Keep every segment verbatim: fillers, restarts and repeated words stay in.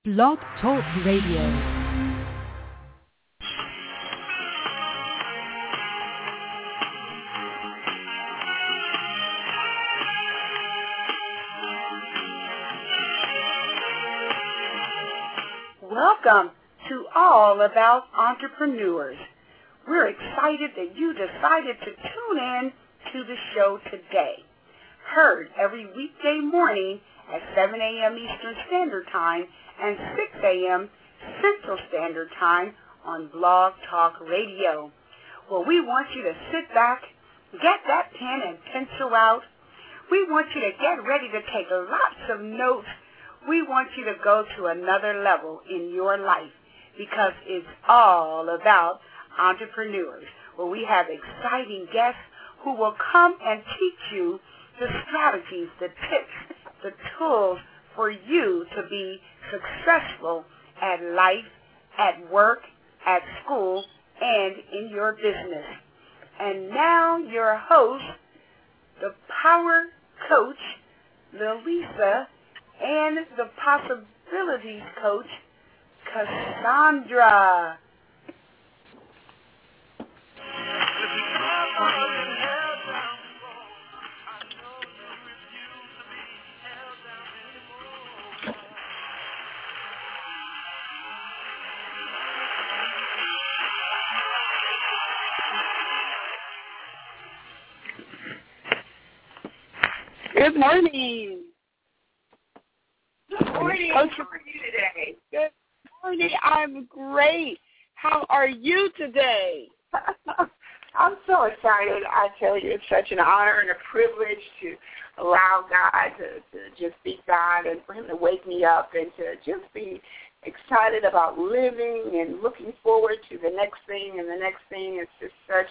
Blog Talk Radio. Welcome to All About Entrepreneurs. We're excited that you decided to tune in to the show today. Heard every weekday morning at seven a.m. Eastern Standard Time and six a.m. Central Standard Time on Blog Talk Radio. Well, we want you to sit back, get that pen and pencil out. We want you to get ready to take lots of notes. We want you to go to another level in your life because it's all about entrepreneurs. Well, we have exciting guests who will come and teach you the strategies, the tips, the tools for you to be successful at life, at work, at school, and in your business. And now your host, the Power Coach, Lalisa, and the Possibilities Coach, Cassandra. Good morning. Good morning. Coach, how are you today? Good morning. I'm great. How are you today? I'm so excited. I tell you, it's such an honor and a privilege to allow God to, to just be God and for him to wake me up and to just be excited about living and looking forward to the next thing and the next thing. It's just such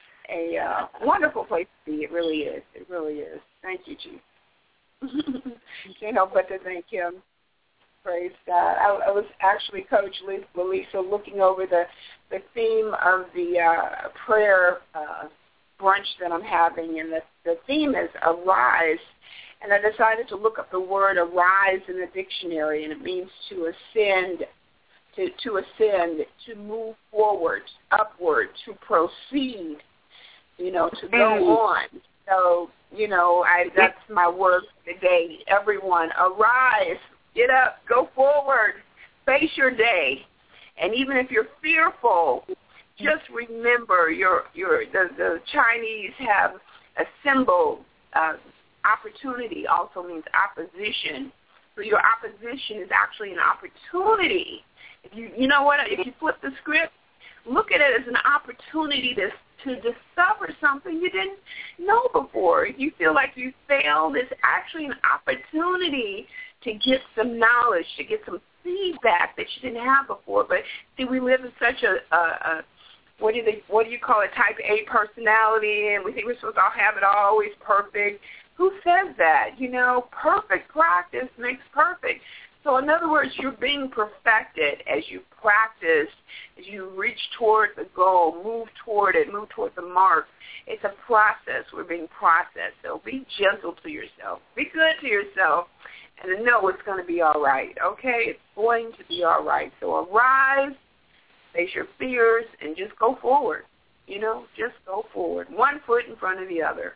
a uh, wonderful place to be. It really is. It really is. Thank you, Jesus. Can't help but to thank him. Praise God. I, I was actually, Coach Lalisa, looking over the, the theme of the uh, prayer uh, brunch that I'm having, and the, the theme is arise. And I decided to look up the word arise in the dictionary, and it means to ascend, to, to ascend, to move forward, upward, to proceed, you know, to go on. So, you know, I that's my word for today. Everyone, arise, get up, go forward, face your day. And even if you're fearful, just remember your your the, the Chinese have a symbol. Uh, opportunity also means opposition. So your opposition is actually an opportunity. If you you know what? If you flip the script, look at it as an opportunity to to discover something you didn't know before. If you feel like you failed, it's actually an opportunity to get some knowledge, to get some feedback that you didn't have before. But see, we live in such a, a, a what do they, what do you call it, type A personality, and we think we're supposed to all have it always perfect. Who says that? You know, perfect practice makes perfect. So in other words, you're being perfected as you practice, as you reach toward the goal, move toward it, move toward the mark. It's a process. We're being processed. So be gentle to yourself. Be good to yourself and know it's going to be all right, okay? It's going to be all right. So arise, face your fears, and just go forward. You know, just go forward. One foot in front of the other.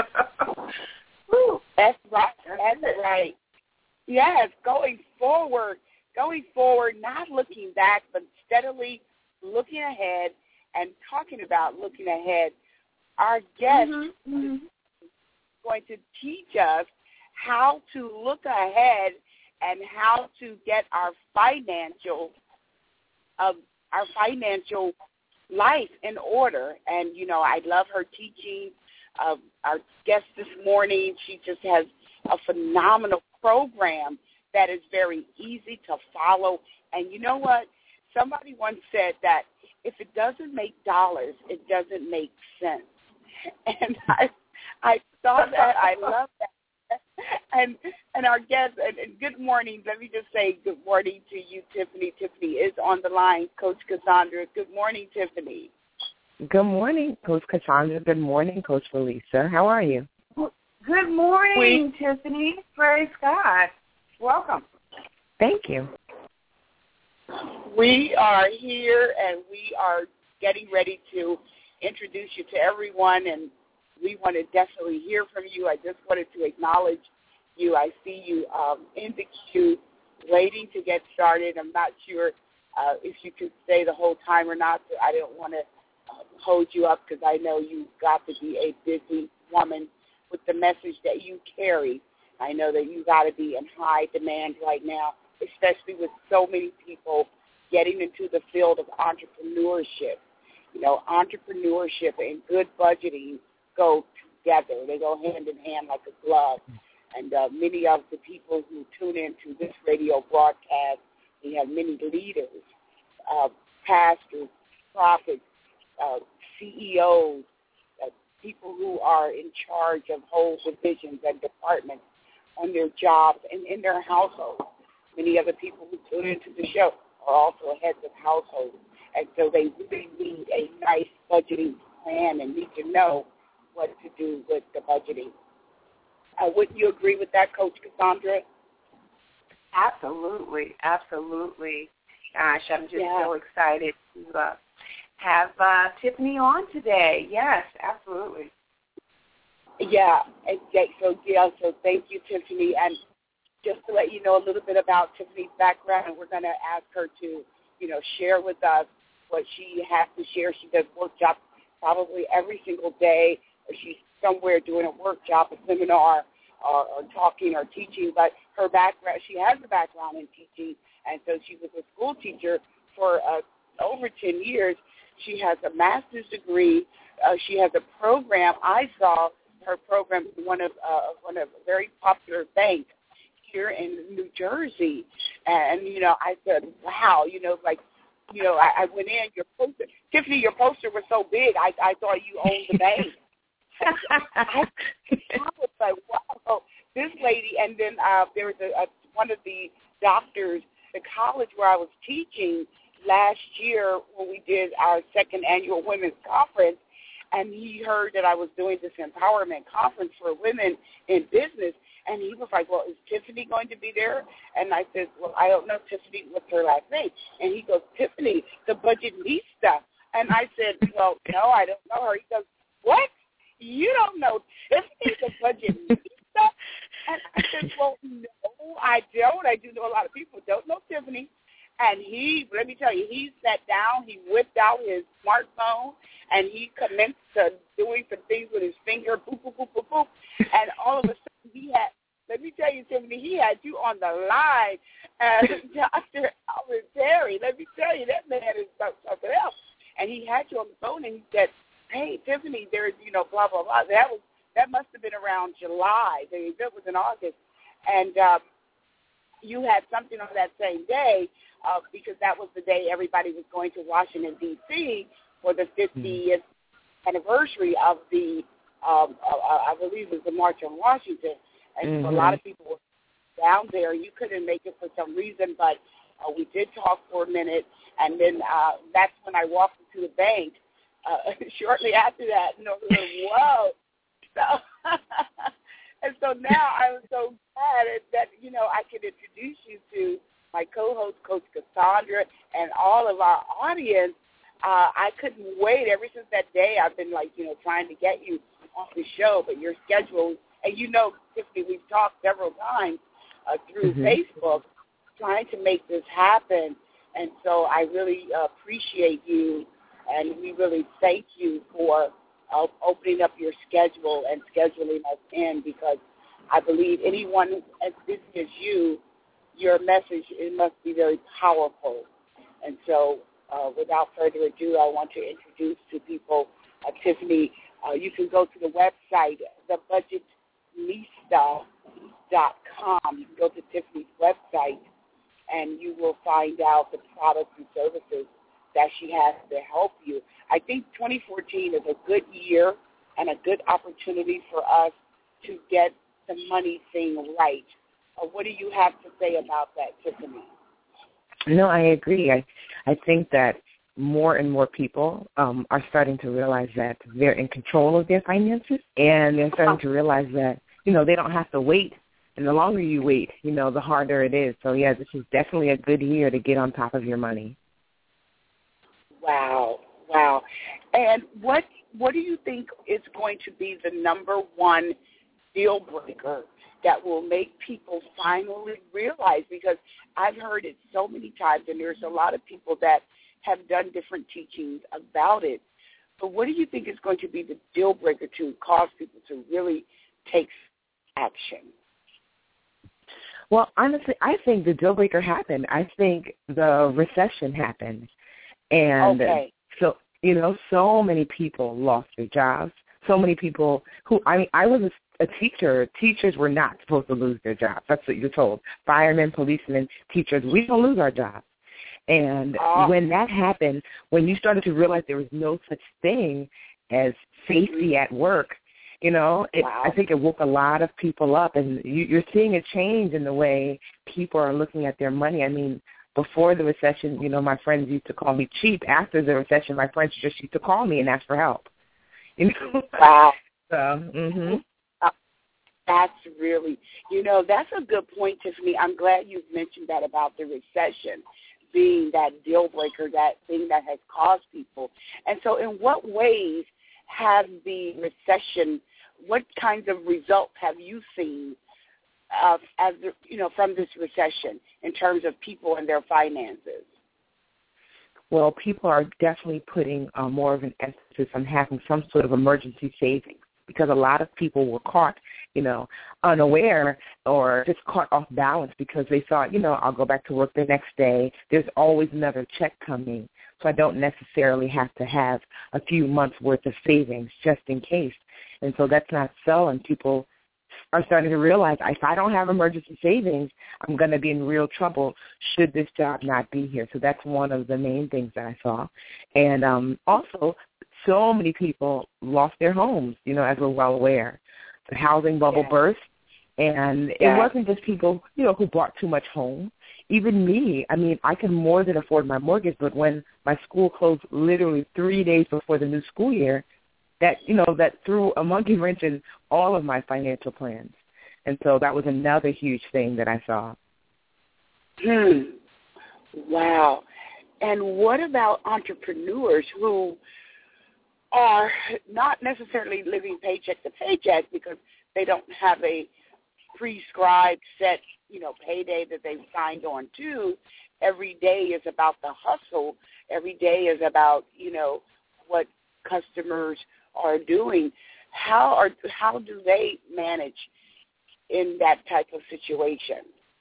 Woo, that's right. That's right. Yes, going forward, going forward, not looking back, but steadily looking ahead and talking about looking ahead. Our guest mm-hmm, mm-hmm. is going to teach us how to look ahead and how to get our financial, uh, our financial life in order. And, you know, I love her teaching. Uh, our guest this morning, she just has a phenomenal program that is very easy to follow. And you know what? Somebody once said that if it doesn't make dollars, it doesn't make sense. And I I saw that. I love that. And and our guest, and, and good morning. Let me just say good morning to you, Tiffany. Tiffany is on the line, Coach Cassandra. Good morning, Tiffany. Good morning, Coach Cassandra. Good morning, Coach Lalisa. How are you? Good morning, Tiffany. Praise God. Welcome. Thank you. We are here, and we are getting ready to introduce you to everyone, and we want to definitely hear from you. I just wanted to acknowledge you. I see you um, in the queue waiting to get started. I'm not sure uh, if you could stay the whole time or not. So I don't want to uh, hold you up because I know you've got to be a busy woman with the message that you carry. I know that you got to be in high demand right now, especially with so many people getting into the field of entrepreneurship. You know, entrepreneurship and good budgeting go together. They go hand in hand like a glove. And uh, many of the people who tune into this radio broadcast, we have many leaders, uh, pastors, prophets, uh, C E Os, uh, people who are in charge of whole divisions and departments on their jobs and in their households. Many other people who tune into the show are also heads of households. And so they really need a nice budgeting plan and need to know what to do with the budgeting. Uh, wouldn't you agree with that, Coach Cassandra? Absolutely, absolutely. Gosh, I'm just yeah. so excited to uh, have uh, Tiffany on today. Yes, absolutely. Yeah, and so yeah, so thank you, Tiffany. And just to let you know a little bit about Tiffany's background, we're going to ask her to, you know, share with us what she has to share. She does workshops probably every single day, or she's somewhere doing a workshop, a seminar, or, or talking or teaching. But her background, she has a background in teaching, and so she was a school teacher for uh, over ten years. She has a master's degree. Uh, she has a program. I saw her program in one of uh, one of a very popular banks here in New Jersey, and you know, I said, "Wow!" You know, like, you know, I, I went in. Your poster, Tiffany, your poster was so big. I, I thought you owned the bank. I, I was like, wow, this lady. And then uh, there was a, a, one of the doctors, the college where I was teaching last year when we did our second annual women's conference, and he heard that I was doing this empowerment conference for women in business, and he was like, well, is Tiffany going to be there? And I said, well, I don't know Tiffany, what's her last name? And he goes, Tiffany, the budgetnista. And I said, well, no, I don't know her. He goes, what? You don't know Tiffany, the budgetista? And I said, well, no, I don't. I do know a lot of people don't know Tiffany. And he, let me tell you, he sat down, he whipped out his smartphone, and he commenced to doing some things with his finger, boop, boop, boop, boop, boop. And all of a sudden he had, let me tell you, Tiffany, he had you on the line as Doctor Alvin Terry. Let me tell you, that man is something else. And he had you on the phone, and he said, hey, Tiffany, there's, you know, blah, blah, blah. That was that must have been around July. The event was in August. And um, you had something on that same day uh, because that was the day everybody was going to Washington, D C for the fiftieth mm-hmm. anniversary of the, um, uh, I believe it was the March on Washington. And mm-hmm. so a lot of people were down there. You couldn't make it for some reason, but uh, we did talk for a minute. And then uh, that's when I walked into the bank. Uh, shortly after that, you know, like, whoa. So, and so now I'm so glad that, you know, I can introduce you to my co-host, Coach Cassandra, and all of our audience. Uh, I couldn't wait. Ever since that day, I've been, like, you know, trying to get you on the show, but your schedule, and you know, Tiffany, we've talked several times uh, through mm-hmm. Facebook trying to make this happen. And so I really uh, appreciate you. And we really thank you for uh, opening up your schedule and scheduling us in, because I believe anyone as busy as you, your message, it must be very powerful. And so uh, without further ado, I want to introduce to people uh, Tiffany. Uh, you can go to the website, the budget nista dot com. You can go to Tiffany's website, and you will find out the products and services that she has to help you. I think twenty fourteen is a good year and a good opportunity for us to get the money thing right. Uh, what do you have to say about that, Tiffany? No, I agree. I, I think that more and more people um, are starting to realize that they're in control of their finances, and they're starting to realize that, you know, they don't have to wait. And the longer you wait, you know, the harder it is. So, yeah, this is definitely a good year to get on top of your money. Wow, wow. And what what do you think is going to be the number one deal breaker that will make people finally realize? Because I've heard it so many times, and there's a lot of people that have done different teachings about it. But what do you think is going to be the deal breaker to cause people to really take action? Well, honestly, I think the deal breaker happened. I think the recession happened. And okay. so, you know, so many people lost their jobs. So many people who, I mean, I was a, a teacher. Teachers were not supposed to lose their jobs. That's what you're told. Firemen, policemen, teachers, we don't lose our jobs. And oh. when that happened, when you started to realize there was no such thing as safety at work, you know, it, wow. I think it woke a lot of people up. And you, you're seeing a change in the way people are looking at their money. I mean, before the recession, you know, my friends used to call me cheap. After the recession, my friends just used to call me and ask for help. You know? Wow. So, mm-hmm. uh, that's really, you know, that's a good point, Tiffany. I'm glad you've mentioned that about the recession being that deal breaker, that thing that has caused people. And so in what ways has the recession, what kinds of results have you seen Uh, as the, you know, from this recession in terms of people and their finances? Well, people are definitely putting uh, more of an emphasis on having some sort of emergency savings, because a lot of people were caught, you know, unaware or just caught off balance because they thought, you know, I'll go back to work the next day. There's always another check coming, so I don't necessarily have to have a few months' worth of savings just in case. And so that's not so, and people are starting to realize if I don't have emergency savings, I'm going to be in real trouble should this job not be here. So that's one of the main things that I saw. And um, also, so many people lost their homes, you know, as we're well aware. The housing bubble yeah. burst, and yeah. it wasn't just people, you know, who bought too much home. Even me, I mean, I can more than afford my mortgage, but when my school closed literally three days before the new school year, that, you know, that threw a monkey wrench in all of my financial plans. And so that was another huge thing that I saw. Hmm. Wow. And what about entrepreneurs who are not necessarily living paycheck to paycheck because they don't have a prescribed set, you know, payday that they've signed on to? Every day is about the hustle. Every day is about, you know, what customers are doing. How are how do they manage in that type of situation?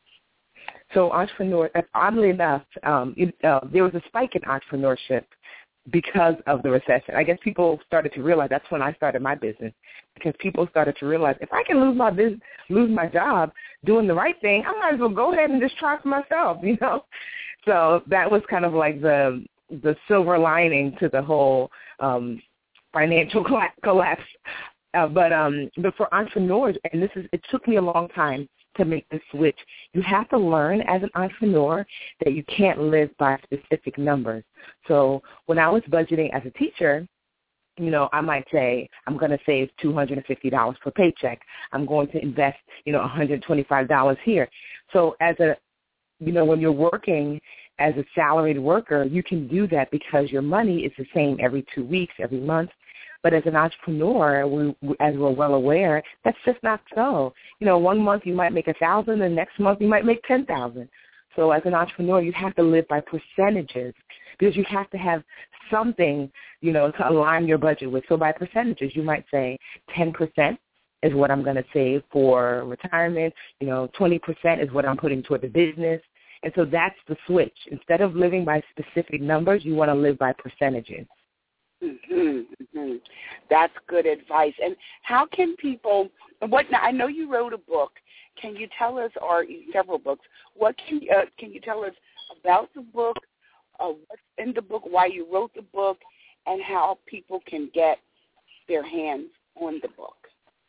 So entrepreneurs, oddly enough, um, it, uh, there was a spike in entrepreneurship because of the recession. I guess people started to realize, that's when I started my business, because people started to realize if I can lose my business, lose my job doing the right thing, I might as well go ahead and just try for myself, you know. So that was kind of like the the silver lining to the whole um, financial collapse. Uh, but um, but for entrepreneurs, and this is, it took me a long time to make the switch. You have to learn as an entrepreneur that you can't live by specific numbers. So when I was budgeting as a teacher, you know, I might say I'm going to save two hundred fifty dollars per paycheck. I'm going to invest, you know, one hundred twenty-five dollars here. So as a, you know, when you're working as a salaried worker, you can do that because your money is the same every two weeks, every month. But as an entrepreneur, we, as we're well aware, that's just not so. You know, one month you might make one thousand dollars, and next month you might make ten thousand dollars. So as an entrepreneur, you have to live by percentages because you have to have something, you know, to align your budget with. So by percentages, you might say ten percent is what I'm going to save for retirement. You know, twenty percent is what I'm putting toward the business. And so that's the switch. Instead of living by specific numbers, you want to live by percentages. Mm-hmm, mm-hmm. That's good advice. And how can people, what, now I know you wrote a book. Can you tell us, or several books, what can, uh, can you tell us about the book, uh, what's in the book, why you wrote the book, and how people can get their hands on the book?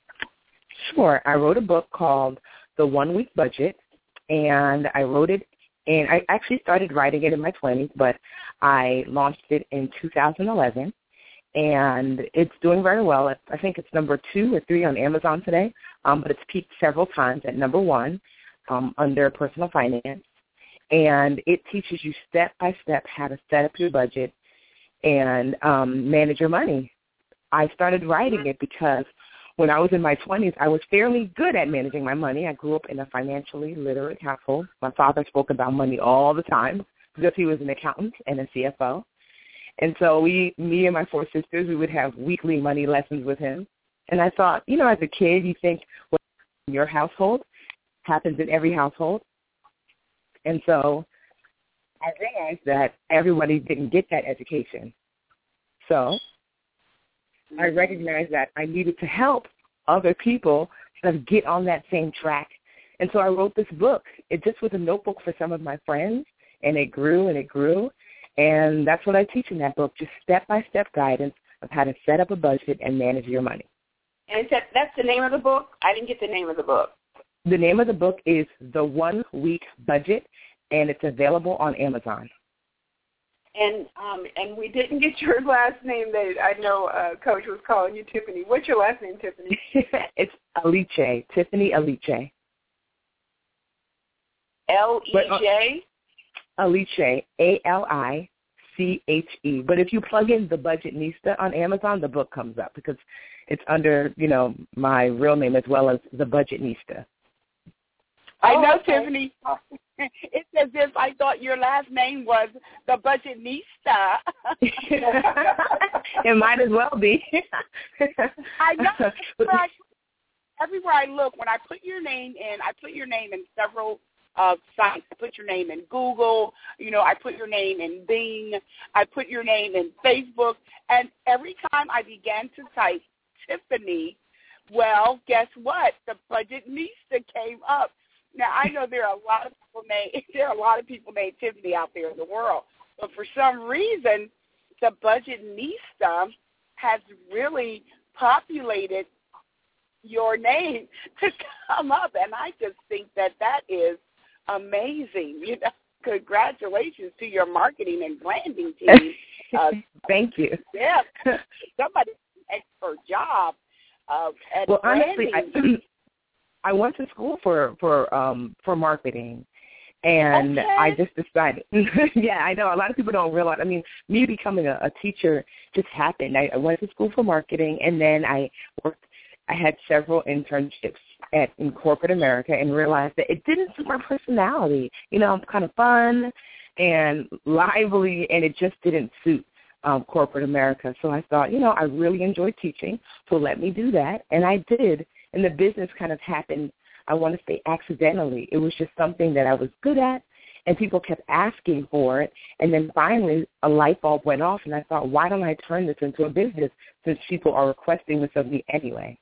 Sure. I wrote a book called The One Week Budget, and I wrote it, and I actually started writing it in my twenties, but I launched it in two thousand eleven, and it's doing very well. I think it's number two or three on Amazon today, um, but it's peaked several times at number one um, under personal finance, and it teaches you step-by-step how to set up your budget and um, Manage Your Money. I started writing it because when I was in my twenties, I was fairly good at managing my money. I grew up in a financially literate household. My father spoke about money all the time because he was an accountant and a C F O. And so we, me and my four sisters, we would have weekly money lessons with him. And I thought, you know, as a kid, you think what in your household happens in every household. And so I realized that everybody didn't get that education. So I recognized that I needed to help other people kind of get on that same track. And so I wrote this book. It just was a notebook for some of my friends, and it grew and it grew. And that's what I teach in that book, just step-by-step guidance of how to set up a budget and manage your money. And that, that's the name of the book? I didn't get the name of the book. The name of the book is The One Week Budget, and it's available on Amazon. And um, and we didn't get your last name that I know uh, Coach was calling you Tiffany. What's your last name, Tiffany? It's Aliche, Tiffany Aliche. L E J? Aliche, A L I C H E. But if you plug in The Budgetnista on Amazon, the book comes up because it's under, you know, my real name as well as The Budgetnista. I know, oh, okay. Tiffany. It's as if I thought your last name was The Budgetnista. It might as well be. I know. Everywhere I, everywhere I look, when I put your name in, I put your name in several uh, sites. I put your name in Google. You know, I put your name in Bing. I put your name in Facebook. And every time I began to type Tiffany, well, guess what? The Budgetnista came up. Now, I know there are a lot of people named there are a lot of people named Tiffany out there in the world, but for some reason, the Budgetnista has really populated your name to come up, and I just think that that is amazing. You know, congratulations to your marketing and branding team. Uh, Thank you. Yeah, somebody did an expert job uh, at well, branding. honestly, I, I went to school for for um for marketing, and okay. I just decided. Yeah, I know a lot of people don't realize. I mean, me becoming a, a teacher just happened. I, I went to school for marketing, and then I worked. I had several internships at in corporate America, and realized that it didn't suit my personality. You know, I'm kind of fun and lively, and it just didn't suit um, corporate America. So I thought, you know, I really enjoy teaching, so let me do that, and I did. And the business kind of happened, I want to say accidentally. It was just something that I was good at, and people kept asking for it. And then finally a light bulb went off, and I thought, why don't I turn this into a business since people are requesting this of me anyway?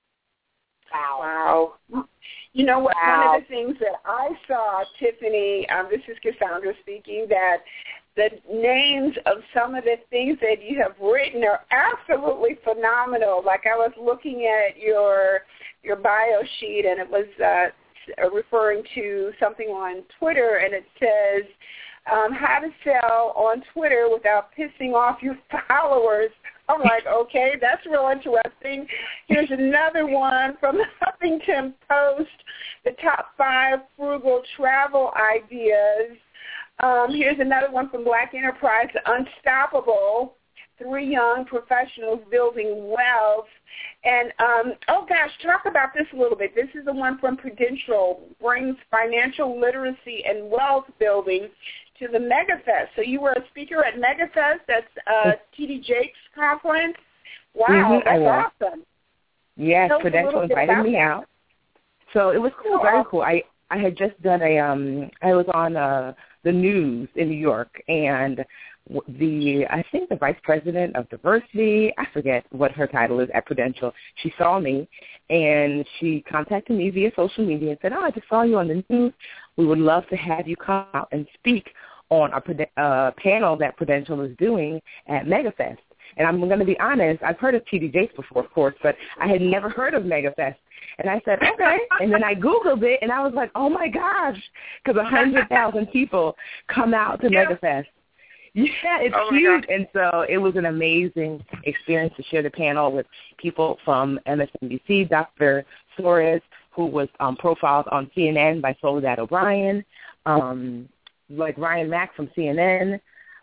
Wow. Wow. You know what? Wow. One of the things that I saw, Tiffany, um, this is Cassandra speaking, that the names of some of the things that you have written are absolutely phenomenal. Like I was looking at your your bio sheet, and it was uh, referring to something on Twitter, and it says um, how to sell on Twitter without pissing off your followers. I'm like, okay, that's real interesting. Here's another one from the Huffington Post, the top five frugal travel ideas. Um, here's another one from Black Enterprise, Unstoppable, three young professionals building wealth. And, um, oh, gosh, talk about this a little bit. This is the one from Prudential, brings financial literacy and wealth building to the MegaFest. So you were a speaker at MegaFest. That's uh, T D Jakes conference. Wow, mm-hmm, that's awesome. Yes, Tell Prudential invited me out. So it was cool, oh, very cool. I, I had just done a, um, I was on uh, the news in New York, and the, I think the vice president of diversity, I forget what her title is at Prudential, she saw me, and she contacted me via social media and said, oh, I just saw you on the news. We would love to have you come out and speak on a uh, panel that Prudential is doing at MegaFest. And I'm going to be honest, I've heard of T D Jakes before, of course, but I had never heard of MegaFest. And I said, okay. And then I Googled it, and I was like, oh, my gosh, because one hundred thousand people come out to yeah. MegaFest. Yeah, it's oh huge. And so it was an amazing experience to share the panel with people from M S N B C, Doctor Suarez, who was um, profiled on C N N by Soledad O'Brien, um, like Ryan Mack from C N N,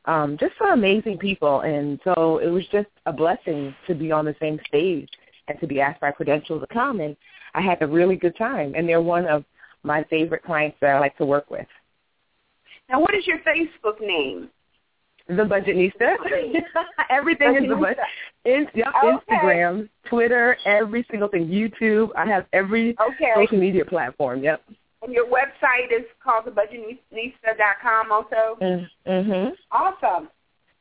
um, just some amazing people. And so it was just a blessing to be on the same stage and to be asked by Prudential to come. And I had a really good time. And they're one of my favorite clients that I like to work with. Now, what is your Facebook name? The Budgetnista. Everything is the budget. In, yep, okay. Instagram, Twitter, every single thing. YouTube. I have every okay. social media platform. Yep. And your website is called the budgetnista dot com also? Mm-hmm. Awesome.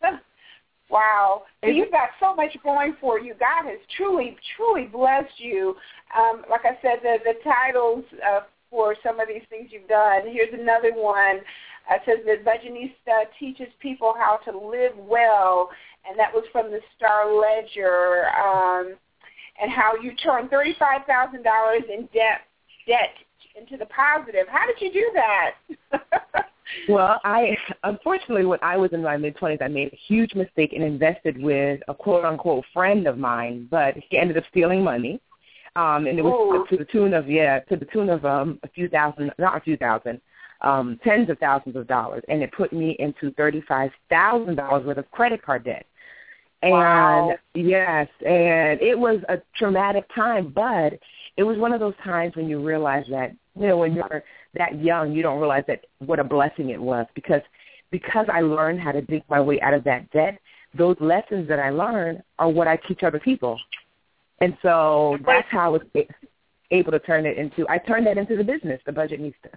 Wow. So you've got so much going for you. God has truly, truly blessed you. Um, like I said, the, the titles uh, for some of these things you've done. Here's another one. Uh, it says that Budgetnista teaches people how to live well, and that was from the Star Ledger, um, and how you turned thirty-five thousand dollars in debt debt into the positive. How did you do that? Well, I unfortunately, when I was in my mid-twenties, I made a huge mistake and invested with a quote-unquote friend of mine, but he ended up stealing money, um, and it was to, to the tune of, yeah, to the tune of um, a few thousand, not a few thousand, um, tens of thousands of dollars, and it put me into thirty-five thousand dollars worth of credit card debt. And, wow. yes, and it was a traumatic time, but it was one of those times when you realize that, you know, when you're that young, you don't realize that what a blessing it was, because because I learned how to dig my way out of that debt, those lessons that I learned are what I teach other people. And so that's how I was able to turn it into, I turned that into the business, the Budgetnista.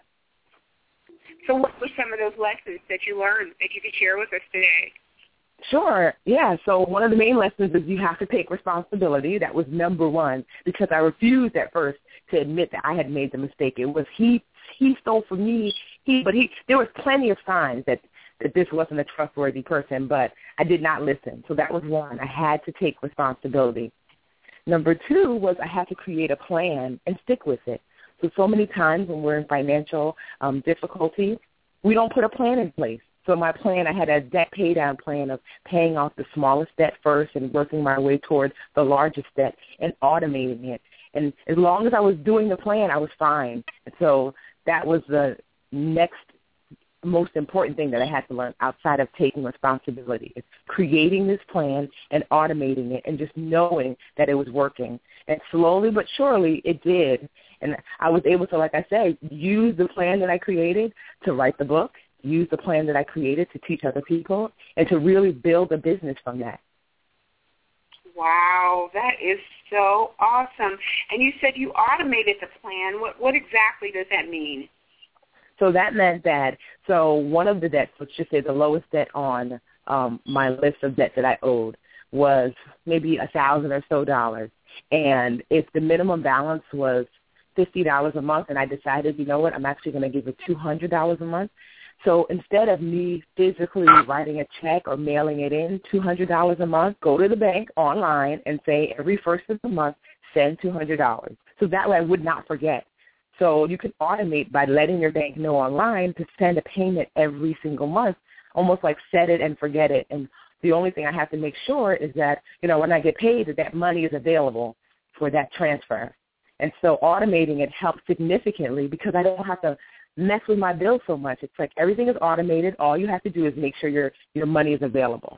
So what were some of those lessons that you learned that you could share with us today? Sure, yeah. So one of the main lessons is you have to take responsibility. That was number one, because I refused at first to admit that I had made the mistake. It was he he stole from me. He, but he there was plenty of signs that, that this wasn't a trustworthy person, but I did not listen. So that was one. I had to take responsibility. Number two was I had to create a plan and stick with it. So, so many times when we're in financial um, difficulty, we don't put a plan in place. So my plan, I had a debt pay down plan of paying off the smallest debt first and working my way towards the largest debt and automating it. And as long as I was doing the plan, I was fine. And so that was the next most important thing that I had to learn outside of taking responsibility. It's creating this plan and automating it and just knowing that it was working. And slowly but surely it did. And I was able to, like I said, use the plan that I created to write the book, use the plan that I created to teach other people, and to really build a business from that. Wow, that is so awesome. And you said you automated the plan. What, what exactly does that mean? So that meant that, so one of the debts, let's just say the lowest debt on um, my list of debts that I owed was maybe a thousand or so dollars. And if the minimum balance was fifty dollars a month, and I decided, you know what, I'm actually going to give it two hundred dollars a month. So instead of me physically writing a check or mailing it in, two hundred dollars a month, go to the bank online and say every first of the month, send two hundred dollars. So that way I would not forget. So you can automate by letting your bank know online to send a payment every single month, almost like set it and forget it. And the only thing I have to make sure is that, you know, when I get paid, that that money is available for that transfer. And so automating it helps significantly because I don't have to mess with my bills so much. It's like everything is automated. All you have to do is make sure your, your money is available.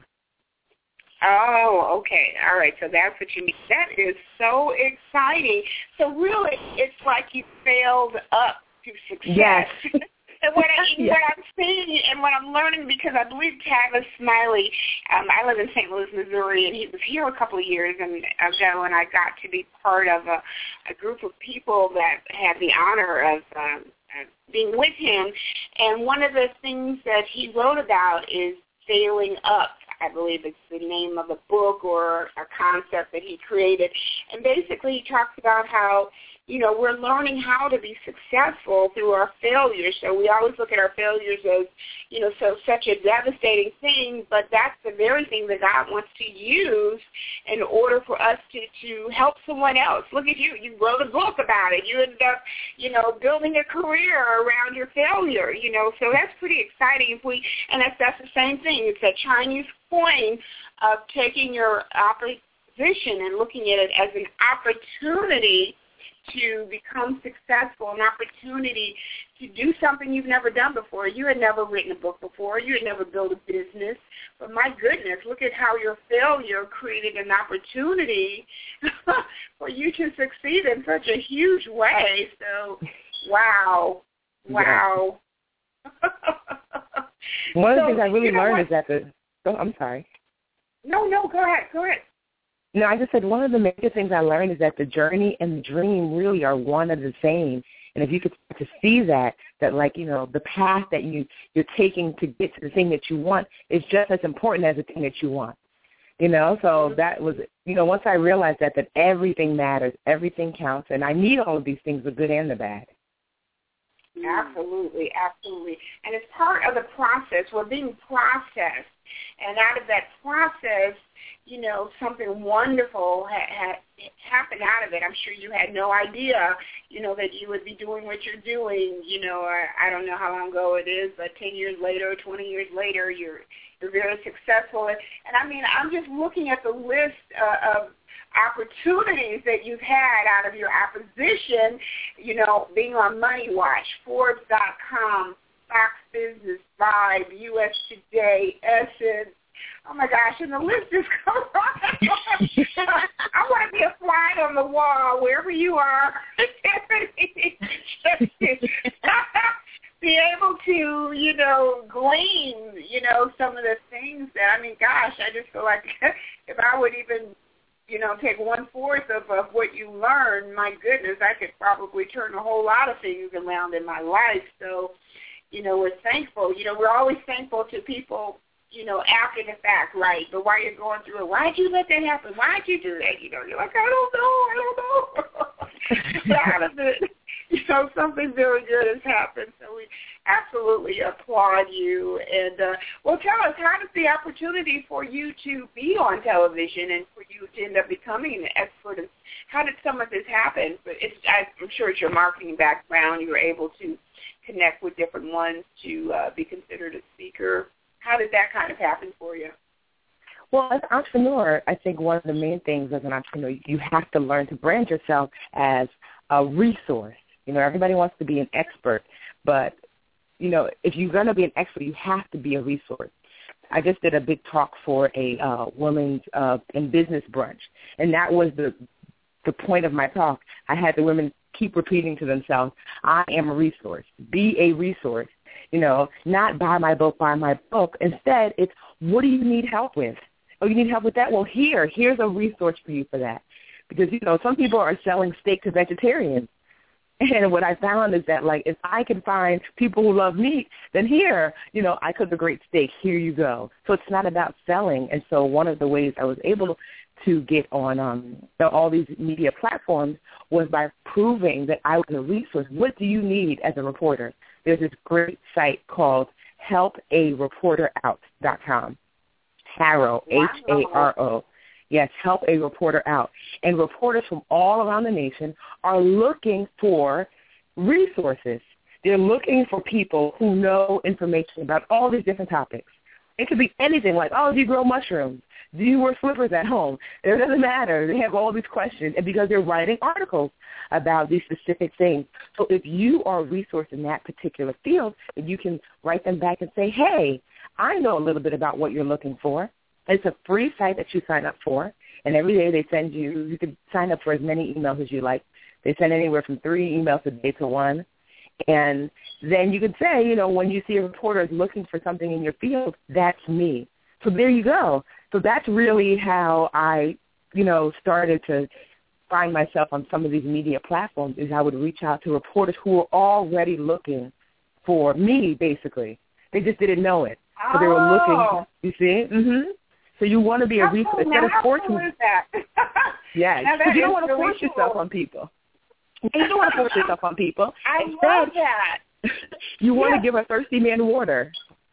Oh, okay. All right. So that's what you mean. That is so exciting. So really, it's like you failed up to success. Yes. And what, I, yes. what I'm seeing and what I'm learning, because I believe Tavis Smiley, um, I live in Saint Louis, Missouri, and he was here a couple of years and, ago, and I got to be part of a, a group of people that had the honor of um, uh, being with him. And one of the things that he wrote about is failing up. I believe it's the name of a book or a concept that he created. And basically he talks about how, you know, we're learning how to be successful through our failures. So we always look at our failures as, you know, so such a devastating thing, but that's the very thing that God wants to use in order for us to, to help someone else. Look at you. You wrote a book about it. You ended up, you know, building a career around your failure, you know, so that's pretty exciting. If we, and that's, that's the same thing. It's a Chinese coin of taking your opposition and looking at it as an opportunity to become successful, an opportunity to do something you've never done before. You had never written a book before. You had never built a business. But my goodness, look at how your failure created an opportunity for you to succeed in such a huge way. So, wow. Wow. One of so, the things I really you know learned what? is that the, oh, I'm sorry. No, no, go ahead, go ahead. No, I just said one of the major things I learned is that the journey and the dream really are one and the same. And if you could start to see that, that like, you know, the path that you, you're taking to get to the thing that you want is just as important as the thing that you want. You know, so that was, you know, once I realized that, that everything matters, everything counts, and I need all of these things, the good and the bad. Absolutely, absolutely. And it's part of the process. We're being processed. And out of that process, you know, something wonderful ha- ha- happened out of it. I'm sure you had no idea, you know, that you would be doing what you're doing. You know, I, I don't know how long ago it is, but ten years later, twenty years later, you're you're very successful. And, and I mean, I'm just looking at the list uh, of opportunities that you've had out of your opposition, you know, being on Money Watch, Forbes dot com, Fox Business, Vibe, U S Today, Essence. Oh, my gosh, and the list is going on. I want to be a fly on the wall wherever you are. Be able to, you know, glean, you know, some of the things that, I mean, gosh, I just feel like if I would even, you know, take one-fourth of, of what you learn, my goodness, I could probably turn a whole lot of things around in my life. So, you know, we're thankful. You know, we're always thankful to people, you know, after the fact, right? But while you're going through it, why'd you let that happen? Why'd you do that? You know, you're like, I don't know, I don't know. Out of it, you know, something very good has happened. So we absolutely applaud you. And, uh, well, tell us, how did the opportunity for you to be on television and for you to end up becoming an expert, and how did some of this happen? But it's, I'm sure it's your marketing background. You were able to connect with different ones to uh, be considered a speaker. How did that kind of happen for you? Well, as an entrepreneur, I think one of the main things as an entrepreneur, you have to learn to brand yourself as a resource. You know, everybody wants to be an expert, but, you know, if you're going to be an expert, you have to be a resource. I just did a big talk for a uh, women's uh, in business brunch, and that was the the point of my talk. I had the women keep repeating to themselves, I am a resource. Be a resource. You know, not buy my book, buy my book. Instead, it's what do you need help with? Oh, you need help with that? Well, here, here's a resource for you for that. Because, you know, some people are selling steak to vegetarians. And what I found is that, like, if I can find people who love meat, then here, you know, I cook a great steak. Here you go. So it's not about selling. And so one of the ways I was able to get on um, all these media platforms was by proving that I was a resource. What do you need as a reporter? There's this great site called help a reporter out dot com. Haro, H A R O. Yes, help a reporter out. And reporters from all around the nation are looking for resources. They're looking for people who know information about all these different topics. It could be anything like, oh, do you grow mushrooms? Do you wear slippers at home? It doesn't matter. They have all these questions, and because they're writing articles about these specific things. So if you are a resource in that particular field, then you can write them back and say, hey, I know a little bit about what you're looking for. It's a free site that you sign up for, and every day they send you, you can sign up for as many emails as you like. They send anywhere from three emails a day to one. And then you can say, you know, when you see a reporter is looking for something in your field, that's me. So there you go. So that's really how I, you know, started to find myself on some of these media platforms, is I would reach out to reporters who were already looking for me, basically. They just didn't know it. So they were looking, you see? Mm-hmm. So you want to be a resource. Instead of forcing that. Yes. Because you don't want to force really yourself cool. on people. You don't want to force yourself on people. I Instead, love that. You want yes. to give a thirsty man water.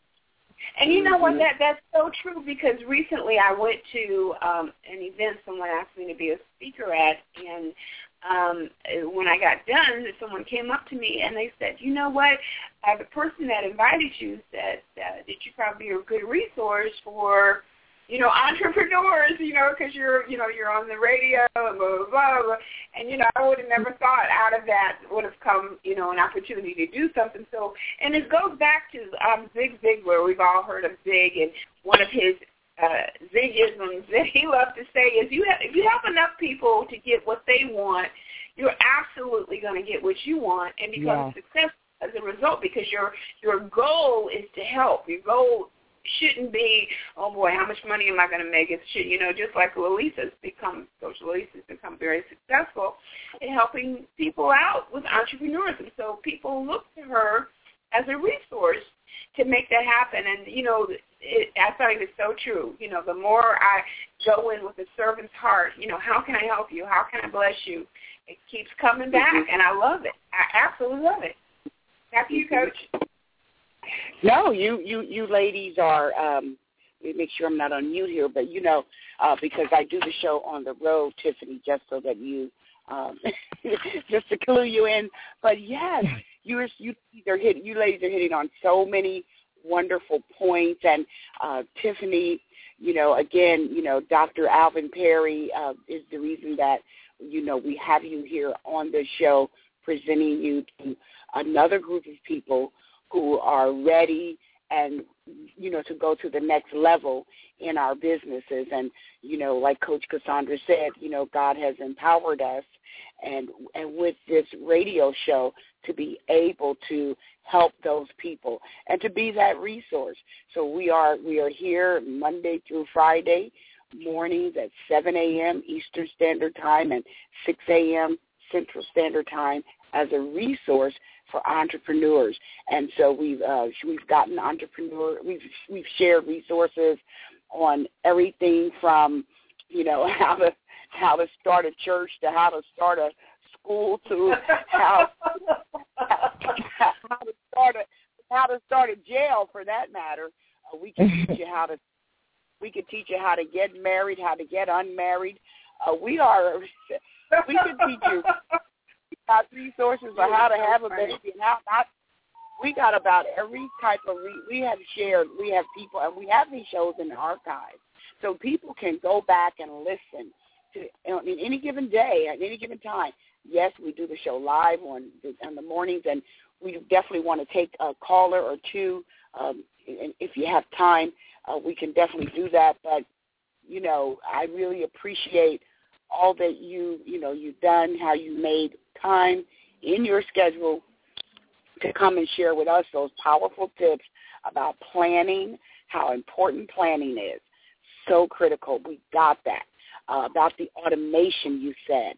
And you know what, that that's so true, because recently I went to um, an event someone asked me to be a speaker at, and um, when I got done, someone came up to me and they said, you know what, uh, the person that invited you said uh, that you probably are a good resource for, you know, entrepreneurs, you know, because you're, you know, you're on the radio and blah, blah, blah, blah. And, you know, I would have never thought out of that would have come, you know, an opportunity to do something. So, and it goes back to um, Zig Ziglar. We've all heard of Zig, and one of his uh, Zigisms that he loves to say is, you have, if you help enough people to get what they want, you're absolutely going to get what you want and become yeah. successful as a result, because your your goal is to help. Your goal shouldn't be, oh boy, how much money am I going to make? It should, you know, just like Lalisa's become, Coach Lalisa's become very successful in helping people out with entrepreneurs. And so people look to her as a resource to make that happen. And, you know, it, I find it so true. You know, the more I go in with a servant's heart, you know, how can I help you? How can I bless you? It keeps coming back, mm-hmm. and I love it. I absolutely love it. After you, Coach. No, you, you, you ladies are, um, let me make sure I'm not on mute here, but, you know, uh, because I do the show on the road, Tiffany, just so that you, um, just to clue you in. But, yes, you're, you, are hit, you ladies are hitting on so many wonderful points. And, uh, Tiffany, you know, again, you know, Doctor Alvin Perry uh, is the reason that, you know, we have you here on the show presenting you to another group of people who are ready and, you know, to go to the next level in our businesses. And, you know, like Coach Cassandra said, you know, God has empowered us and and with this radio show to be able to help those people and to be that resource. So we are we are here Monday through Friday mornings at seven a.m. Eastern Standard Time and six a.m. Central Standard Time as a resource for entrepreneurs. And so we've uh, we've gotten entrepreneur we've we've shared resources on everything from, you know, how to how to start a church to how to start a school to how how to start a how to start a jail, for that matter. Uh, we can teach you how to we can teach you how to get married, how to get unmarried. Uh, we are we can teach you got resources on how to have a baby and how not. We got about every type of re- we have shared. We have people, and we have these shows in the archives, so people can go back and listen to on any given day at any given time. Yes, we do the show live on the, on the mornings, and we definitely want to take a caller or two. Um, and if you have time, uh, we can definitely do that. But you know, I really appreciate all that you you know you've done, how you made time in your schedule to come and share with us those powerful tips about planning, how important planning is. So critical. We got that. Uh, about the automation you said.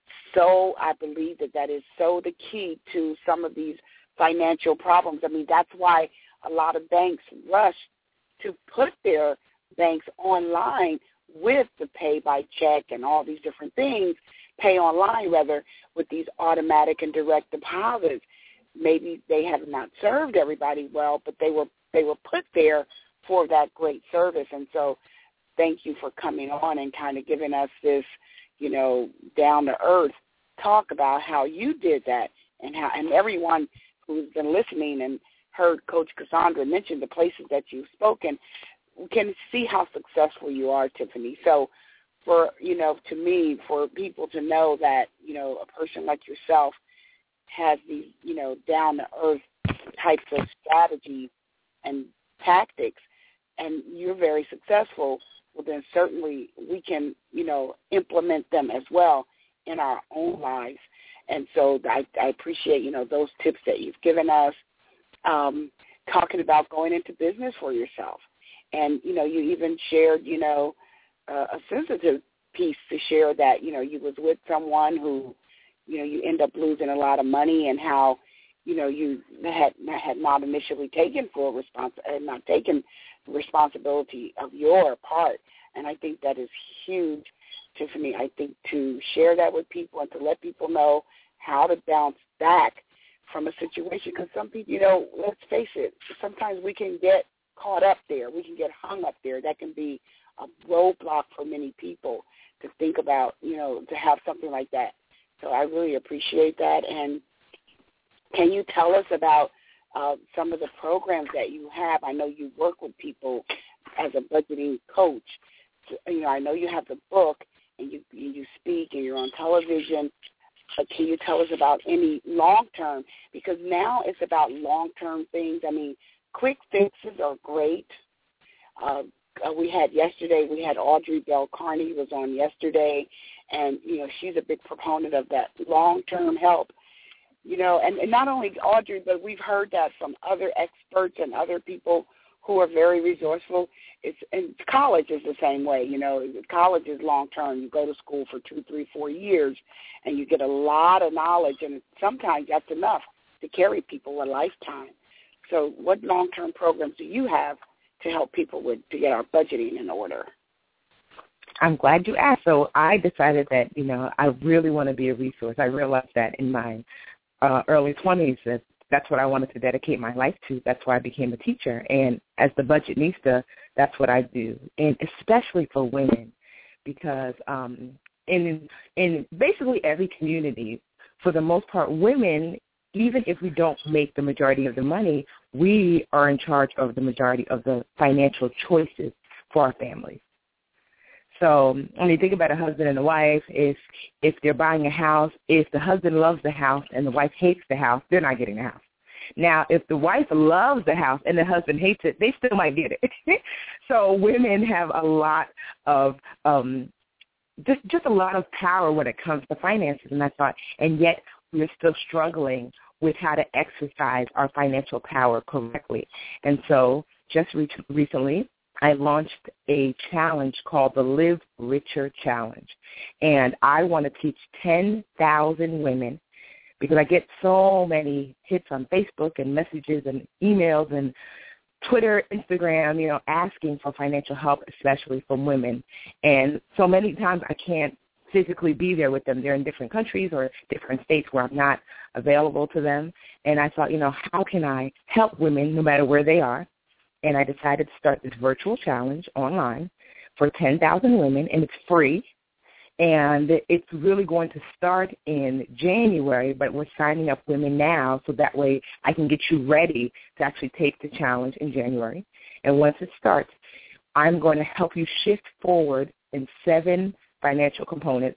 So I believe that that is so the key to some of these financial problems. I mean, that's why a lot of banks rush to put their banks online with the pay by check and all these different things, pay online rather, with these automatic and direct deposits. Maybe they have not served everybody well, but they were they were put there for that great service. And so thank you for coming on and kind of giving us this, you know, down-to-earth talk about how you did that and how and everyone who's been listening and heard Coach Cassandra mention the places that you've spoken can see how successful you are, Tiffany. So for, you know, to me, for people to know that, you know, a person like yourself has these, you know, down-to-earth types of strategies and tactics, and you're very successful, well, then certainly we can, you know, implement them as well in our own lives. And so I, I appreciate, you know, those tips that you've given us, um, talking about going into business for yourself. And, you know, you even shared, you know, uh, a sensitive piece to share that, you know, you was with someone who, you know, you end up losing a lot of money and how, you know, you had had not initially taken full respons- uh, not taken responsibility of your part. And I think that is huge, Tiffany. I think to share that with people and to let people know how to bounce back from a situation, because some people, you know, let's face it, sometimes we can get caught up there. We can get hung up there. That can be a roadblock for many people to think about, you know, to have something like that. So I really appreciate that. And can you tell us about uh, some of the programs that you have? I know you work with people as as a budgeting coach. You know, I know you have the book and you you speak and you're on television. But can you tell us about any long-term? Because now it's about long-term things. I mean, quick fixes are great. Uh, we had yesterday, we had Audrey Bell Carney was on yesterday, and, you know, she's a big proponent of that long-term help. You know, and, and not only Audrey, but we've heard that from other experts and other people who are very resourceful. It's and college is the same way. You know, college is long term. You go to school for two, three, four years, and you get a lot of knowledge, and sometimes that's enough to carry people a lifetime. So, what long term programs do you have to help people with to get our budgeting in order? I'm glad you asked. So, I decided that you know I really want to be a resource. I realized that in my uh, early twenties that that's what I wanted to dedicate my life to. That's why I became a teacher. And as the budgetnista, that's what I do, and especially for women, because um, in in basically every community, for the most part, women, even if we don't make the majority of the money, we are in charge of the majority of the financial choices for our families. So when you think about a husband and a wife, if if they're buying a house, if the husband loves the house and the wife hates the house, they're not getting the house. Now, if the wife loves the house and the husband hates it, they still might get it. So women have a lot of um, just just a lot of power when it comes to finances, and I thought, and yet we're still struggling with how to exercise our financial power correctly. And so just re- recently, I launched a challenge called the Live Richer Challenge, and I want to teach ten thousand women, because I get so many hits on Facebook and messages and emails and Twitter, Instagram, you know, asking for financial help, especially from women. And so many times I can't physically be there with them. They're in different countries or different states where I'm not available to them. And I thought, you know, how can I help women no matter where they are? And I decided to start this virtual challenge online for ten thousand women, and it's free. And it's really going to start in January, but we're signing up women now so that way I can get you ready to actually take the challenge in January. And once it starts, I'm going to help you shift forward in seven financial components: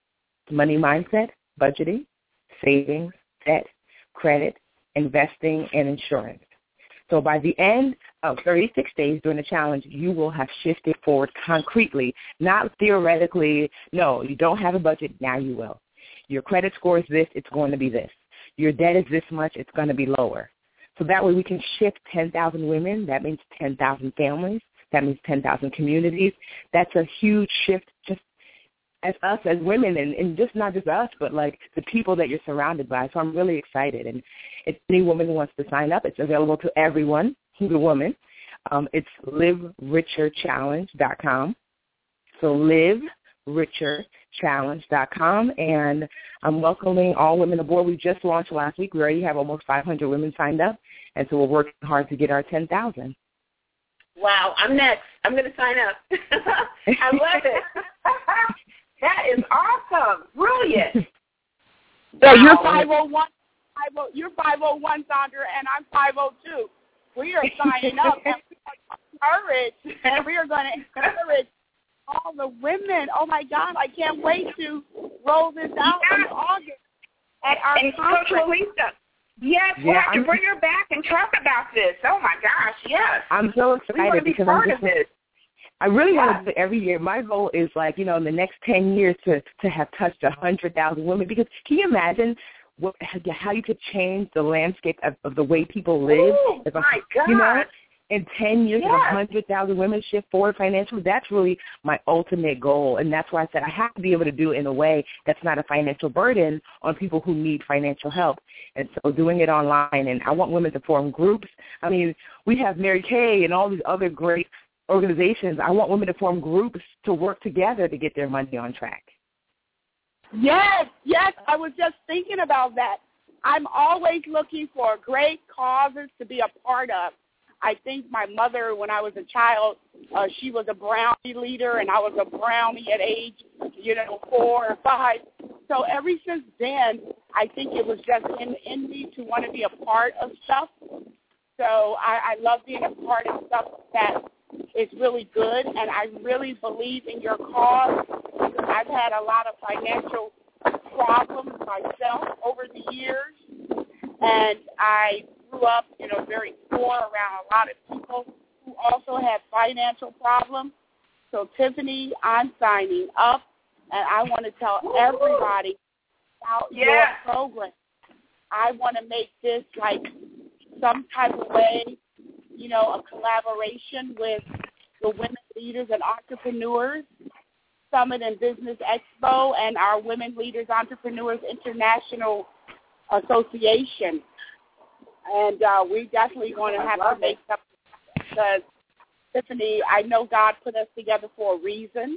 money mindset, budgeting, savings, debt, credit, investing, and insurance. So by the end of thirty-six days during the challenge, you will have shifted forward concretely, not theoretically. No, you don't have a budget, now you will. Your credit score is this, it's going to be this. Your debt is this much, it's going to be lower. So that way we can shift ten thousand women. That means ten thousand families. That means ten thousand communities. That's a huge shift just as us as women, and, and just not just us, but like the people that you're surrounded by. So I'm really excited. And if any woman who wants to sign up, it's available to everyone who's a woman. Um, it's live richer challenge dot com. So live richer challenge dot com. And I'm welcoming all women aboard. We just launched last week. We already have almost five hundred women signed up. And so we're working hard to get our ten thousand. Wow, I'm next. I'm going to sign up. I love it. That is awesome. Brilliant. So you're five oh one, you're five oh one, Sandra, and I'm five oh two. We are signing up, and we are encourage, and we are going to encourage all the women. Oh, my God, I can't wait to roll this out yeah. in August at our and conference. Coach Lisa, yes, we'll yeah, have to I'm, bring her back and talk about this. Oh, my gosh, yes. I'm so excited we want to be because part I'm just, of this. I really yeah. want to do it every year. My goal is like, you know, in the next ten years to, to have touched one hundred thousand women. Because can you imagine what, how you could change the landscape of, of the way people live? Ooh, if my a, God. You know, in ten years, yes. if one hundred thousand women shift forward financially, that's really my ultimate goal. And that's why I said I have to be able to do it in a way that's not a financial burden on people who need financial help. And so doing it online, and I want women to form groups. I mean, we have Mary Kay and all these other great organizations. I want women to form groups to work together to get their money on track. Yes, yes, I was just thinking about that. I'm always looking for great causes to be a part of. I think my mother, when I was a child, uh, she was a brownie leader, and I was a brownie at age, you know, four or five. So ever since then, I think it was just in, in me to want to be a part of stuff. So I, I love being a part of stuff that is really good, and I really believe in your cause. I've had a lot of financial problems myself over the years, and I grew up, you know, very poor around a lot of people who also had financial problems. So, Tiffany, I'm signing up, and I want to tell everybody about yeah. your program. I want to make this like some type of way, you know, a collaboration with the Women Leaders and Entrepreneurs Summit and Business Expo and our Women Leaders Entrepreneurs International Association. And uh, we definitely going to have to make something because, Tiffany, I know God put us together for a reason.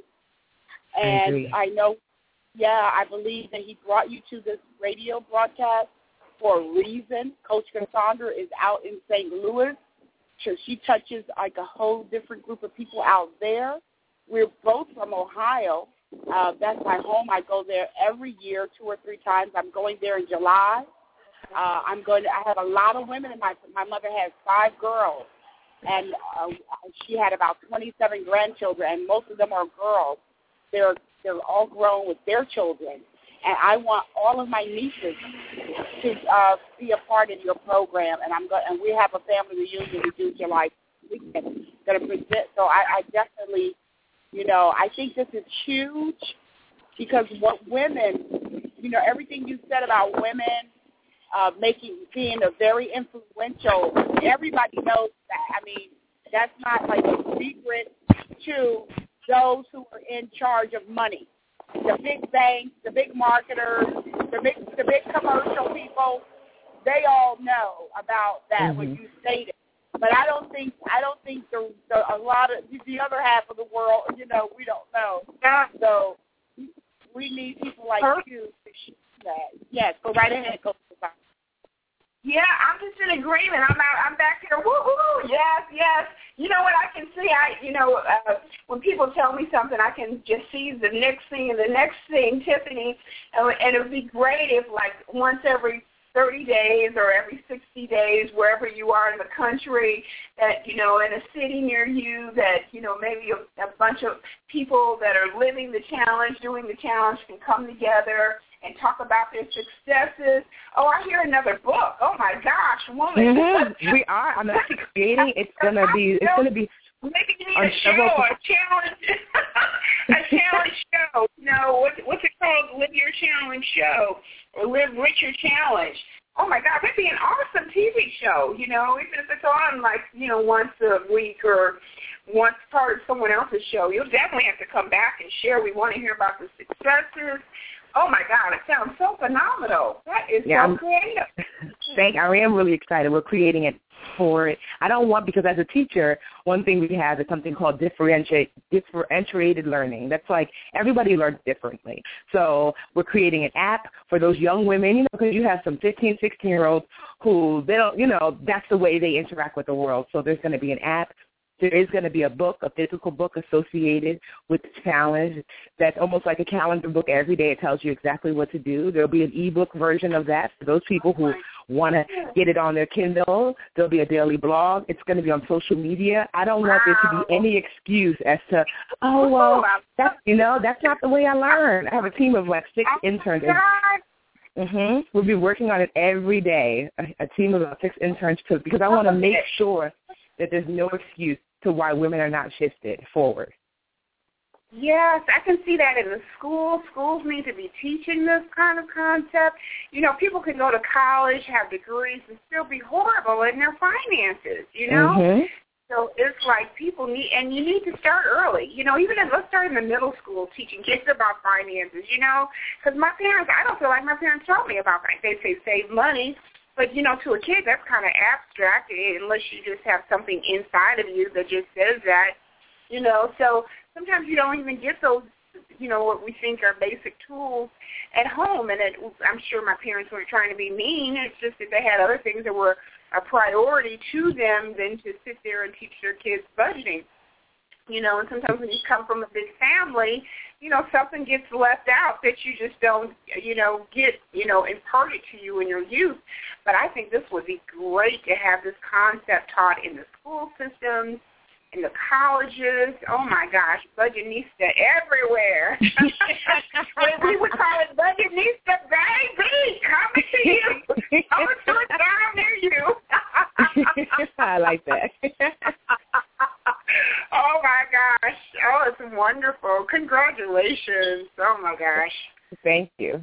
And I, I know, yeah, I believe that he brought you to this radio broadcast for a reason. Coach Cassandra is out in Saint Louis. So she touches like a whole different group of people out there. We're both from Ohio. Uh, that's my home. I go there every year, two or three times. I'm going there in July. Uh, I'm going to, I have a lot of women in my, my mother has five girls, and uh, she had about twenty-seven grandchildren, and most of them are girls. They're, they're all grown with their children. And I want all of my nieces to uh, be a part of your program. And I'm go- and we have a family reunion we do July weekend. Going to present. So I, I definitely, you know, I think this is huge because what women, you know, everything you said about women uh, making being a very influential. Everybody knows that. I mean, that's not like a secret to those who are in charge of money. The big banks, the big marketers, the big the big commercial people, they all know about that mm-hmm. when you stated. But I don't think I don't think the, the a lot of the other half of the world, you know, we don't know. So we need people like you to share that. Yes, go right ahead, Coach. Yeah, I'm just in agreement. I'm out. I'm back here. Woo-hoo! Yes, yes. You know what I can see? I, you know, uh, when people tell me something, I can just see the next thing and the next thing, Tiffany. And, and it would be great if, like, once every thirty days or every sixty days, wherever you are in the country, that, you know, in a city near you, that, you know, maybe a, a bunch of people that are living the challenge, doing the challenge can come together and talk about their successes. Oh, I hear another book. Oh my gosh, woman! Mm-hmm. We are. I'm actually creating. It's gonna be. It's gonna be. Maybe you need a show, a challenge, a challenge show. You know, what, what's it called? Live Your Challenge Show or Live Richer Challenge. Oh my God, that'd be an awesome T V show. You know, even if it's on like you know once a week or once part of someone else's show, you'll definitely have to come back and share. We want to hear about the successes. Oh, my God, it sounds so phenomenal. That is yeah, so I'm, creative. Thank, I am really excited. We're creating it for it. I don't want, because as a teacher, one thing we have is something called differentiate, differentiated learning. That's like everybody learns differently. So we're creating an app for those young women, you know, because you have some fifteen, sixteen-year-olds who, they don't, you know, that's the way they interact with the world. So there's going to be an app. There is going to be a book, a physical book associated with the challenge that's almost like a calendar book. Every day it tells you exactly what to do. There will be an e-book version of that for those people who want to get it on their Kindle. There will be a daily blog. It's going to be on social media. I don't want there to be any excuse as to, oh, well, that's, you know, that's not the way I learn. I have a team of like six interns. Mm-hmm. We'll be working on it every day, a, a team of about six interns, too, because I want to make sure that there's no excuse to why women are not shifted forward. Yes, I can see that in the schools. Schools need to be teaching this kind of concept. You know, people can go to college, have degrees, and still be horrible in their finances, you know? Mm-hmm. So it's like people need, and you need to start early. You know, even if, let's start in the middle school teaching kids about finances, you know? Because my parents, I don't feel like my parents taught me about that. They say save money. But, you know, to a kid, that's kind of abstract unless you just have something inside of you that just says that, you know. So sometimes you don't even get those, you know, what we think are basic tools at home. And it, I'm sure my parents weren't trying to be mean. It's just that they had other things that were a priority to them than to sit there and teach their kids budgeting. You know, and sometimes when you come from a big family, you know, something gets left out that you just don't, you know, get, you know, imparted to you in your youth. But I think this would be great to have this concept taught in the school systems, in the colleges. Oh, my gosh, Budgetnista everywhere. We would call it Budgetnista, baby, coming to you. Coming to a town near you. I like that. Oh, my gosh. Oh, it's wonderful. Congratulations. Oh, my gosh. Thank you.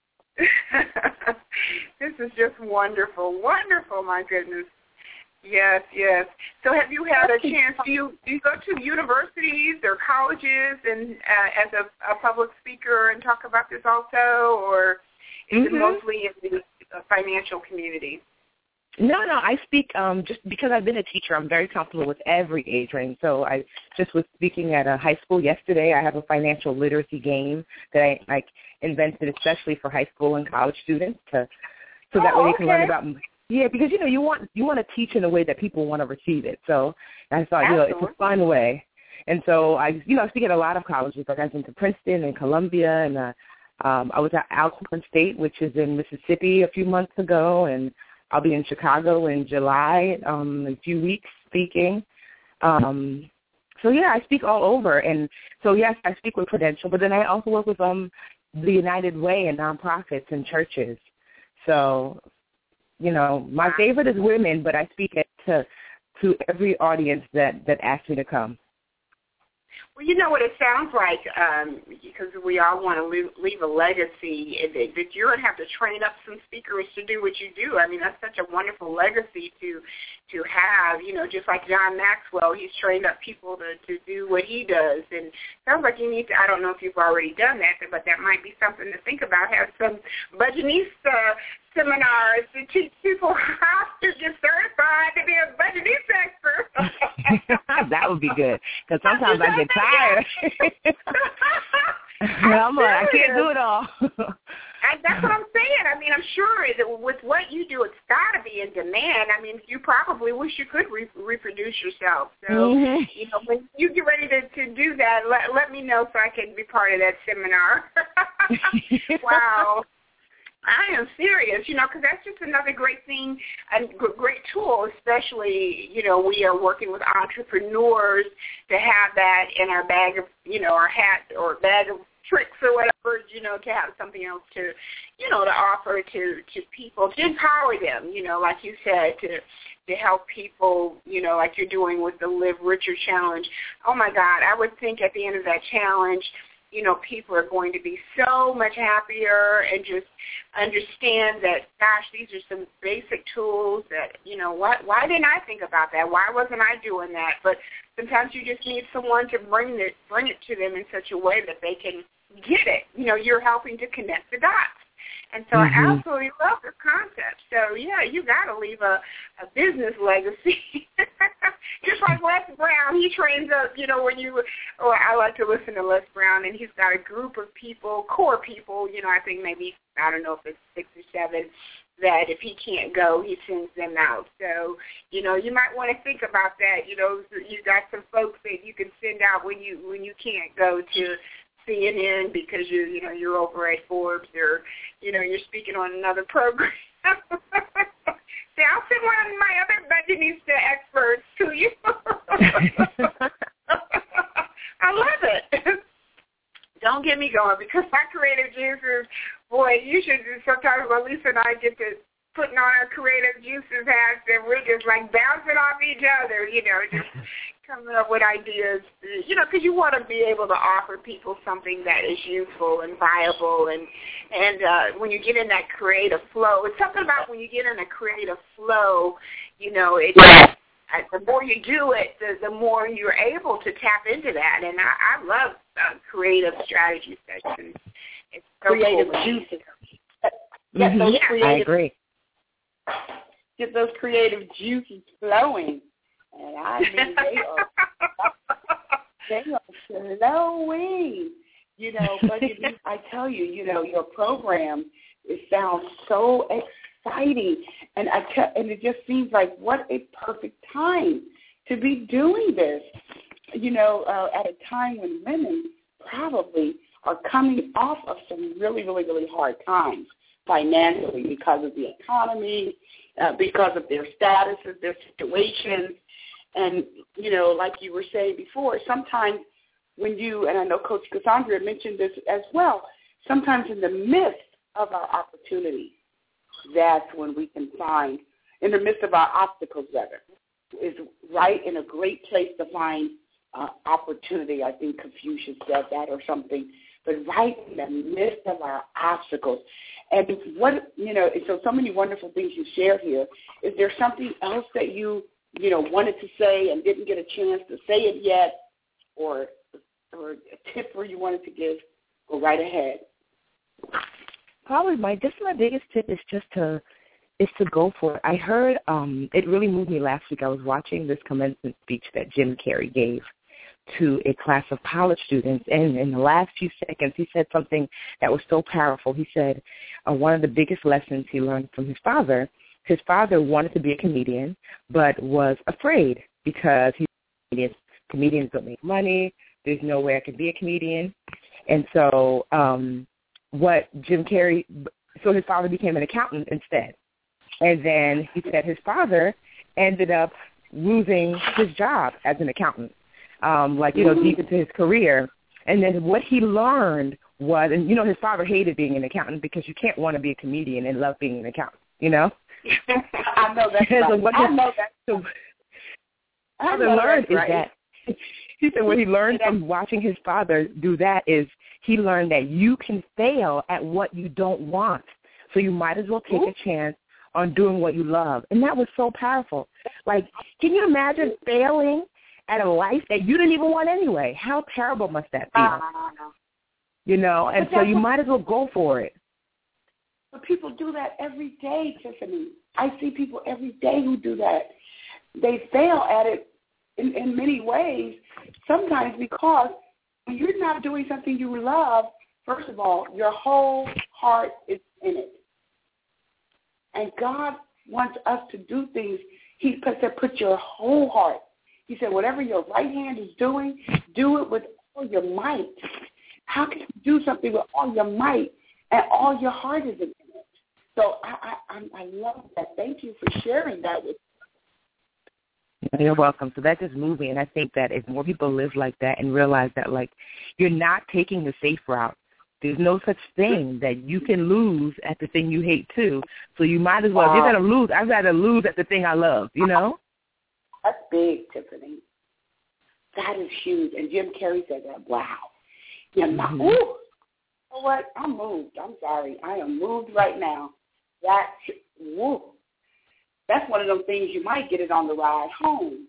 This is just wonderful. Wonderful, my goodness. Yes, yes. So have you had a chance, do you, do you go to universities or colleges and uh, as a, a public speaker and talk about this also, or is mm-hmm. it mostly in the financial community? No, no, I speak um, just because I've been a teacher. I'm very comfortable with every age range. So I just was speaking at a high school yesterday. I have a financial literacy game that I like invented especially for high school and college students, to so that oh, way they can okay. learn about. Yeah, because you know you want you want to teach in a way that people want to receive it. So I thought Absolutely. you know it's a fun way, and so I you know I speak at a lot of colleges. Like I've been to Princeton and Columbia, and uh, um, I was at Alcorn State, which is in Mississippi, a few months ago, and I'll be in Chicago in July, um, in a few weeks speaking. Um, so, yeah, I speak all over. And so, yes, I speak with Prudential, but then I also work with um, the United Way and nonprofits and churches. So, you know, my favorite is women, but I speak it to to every audience that, that asks me to come. Well, you know what it sounds like, um, because we all want to leave, leave a legacy, that, that you're going to have to train up some speakers to do what you do. I mean, that's such a wonderful legacy to to have, you know, just like John Maxwell, he's trained up people to, to do what he does. And it sounds like you need to, I don't know if you've already done that, but that might be something to think about, have some Budgetnista seminars to teach people how to get certified to be a Budgetista expert. That would be good, because sometimes I get tired. I'm like, I can't do it all. And that's what I'm saying. I mean, I'm sure that with what you do, it's got to be in demand. I mean, you probably wish you could re- reproduce yourself. So, mm-hmm. you know, when you get ready to, to do that, let, let me know so I can be part of that seminar. Wow. I am serious, you know, because that's just another great thing, a great tool, especially, you know, we are working with entrepreneurs to have that in our bag of, you know, our hat or bag of tricks or whatever, you know, to have something else to, you know, to offer to, to people, to empower them, you know, like you said, to to help people, you know, like you're doing with the Live Richer Challenge. Oh, my God, I would think at the end of that challenge, you know, people are going to be so much happier and just understand that, gosh, these are some basic tools that, you know, why, why didn't I think about that? Why wasn't I doing that? But sometimes you just need someone to bring it, bring it to them in such a way that they can get it. You know, you're helping to connect the dots. And so mm-hmm. I absolutely love this concept. So, yeah, you got to leave a, a business legacy. Just like Les Brown, he trains up, you know, when you, or I like to listen to Les Brown, and he's got a group of people, core people, you know, I think maybe, I don't know if it's six or seven, that if he can't go, he sends them out. So, you know, you might want to think about that. You know, you got some folks that you can send out when you when you can't go to C N N because you you know you're over at Forbes, or you know you're speaking on another program. See, I'll send one of my other Budgetista experts to you. I love it. Don't get me going, because my creative juices, boy, you should sometimes when Lisa and I get to putting on our creative juices hats, and we're just like bouncing off each other, you know, just coming up with ideas, you know, because you want to be able to offer people something that is useful and viable. And, and uh, when you get in that creative flow, it's something about when you get in a creative flow, you know, it the more you do it, the, the more you're able to tap into that. And I, I love uh, creative strategy sessions. It's so creative cool. juices. Get mm-hmm. those creative, I agree. Get those creative juices flowing. And I mean, they are, they are flowing. You know, but I tell you, you know, your program, it sounds so exciting. And I te- and it just seems like what a perfect time to be doing this, you know, uh, at a time when women probably are coming off of some really, really, really hard times financially because of the economy, uh, because of their statuses, their situations. And, you know, like you were saying before, sometimes when you, and I know Coach Cassandra mentioned this as well, sometimes in the midst of our opportunities, that's when we can find, in the midst of our obstacles, rather, is right in a great place to find uh, opportunity. I think Confucius said that or something. But right in the midst of our obstacles. And what, you know, so, so many wonderful things you shared here. Is there something else that you, you know, wanted to say and didn't get a chance to say it yet, or or a tip where you wanted to give? Go right ahead. Probably my, just my biggest tip is just to, is to go for it. I heard, um, it really moved me last week. I was watching this commencement speech that Jim Carrey gave to a class of college students, and in the last few seconds, he said something that was so powerful. He said uh, one of the biggest lessons he learned from his father, his father wanted to be a comedian, but was afraid because he comedians, comedians don't make money. There's no way I could be a comedian. And so um, what Jim Carrey, so his father became an accountant instead. And then he said his father ended up losing his job as an accountant. Um, like, you know, deep into his career. And then what he learned was, and, you know, his father hated being an accountant because you can't want to be a comedian and love being an accountant, you know? I know that's right. So what I his, know that. So I father know learned that's right. is that, he said what he learned from watching his father do that is he learned that you can fail at what you don't want. So you might as well take Ooh. a chance on doing what you love. And that was so powerful. Like, can you imagine failing at a life that you didn't even want anyway? How terrible must that be? Uh, you know, and so you might as well go for it. But people do that every day, Tiffany. I see people every day who do that. They fail at it in, in many ways, sometimes because when you're not doing something you love, first of all, your whole heart is in it. And God wants us to do things. He said, put your whole heart. He said, whatever your right hand is doing, do it with all your might. How can you do something with all your might and all your heart is in it? So I, I, I love that. Thank you for sharing that with me. You're welcome. So that just moved me, and I think that if more people live like that and realize that, like, you're not taking the safe route. There's no such thing that you can lose at the thing you hate, too. So you might as well, if you're going to lose, I'd rather lose at the thing I love, you know? That's big, Tiffany. That is huge. And Jim Carrey said that. Wow. Yeah, mm-hmm. Ooh, you know what? I'm moved. I'm sorry. I am moved right now. That, woo. That's one of those things you might get it on the ride home.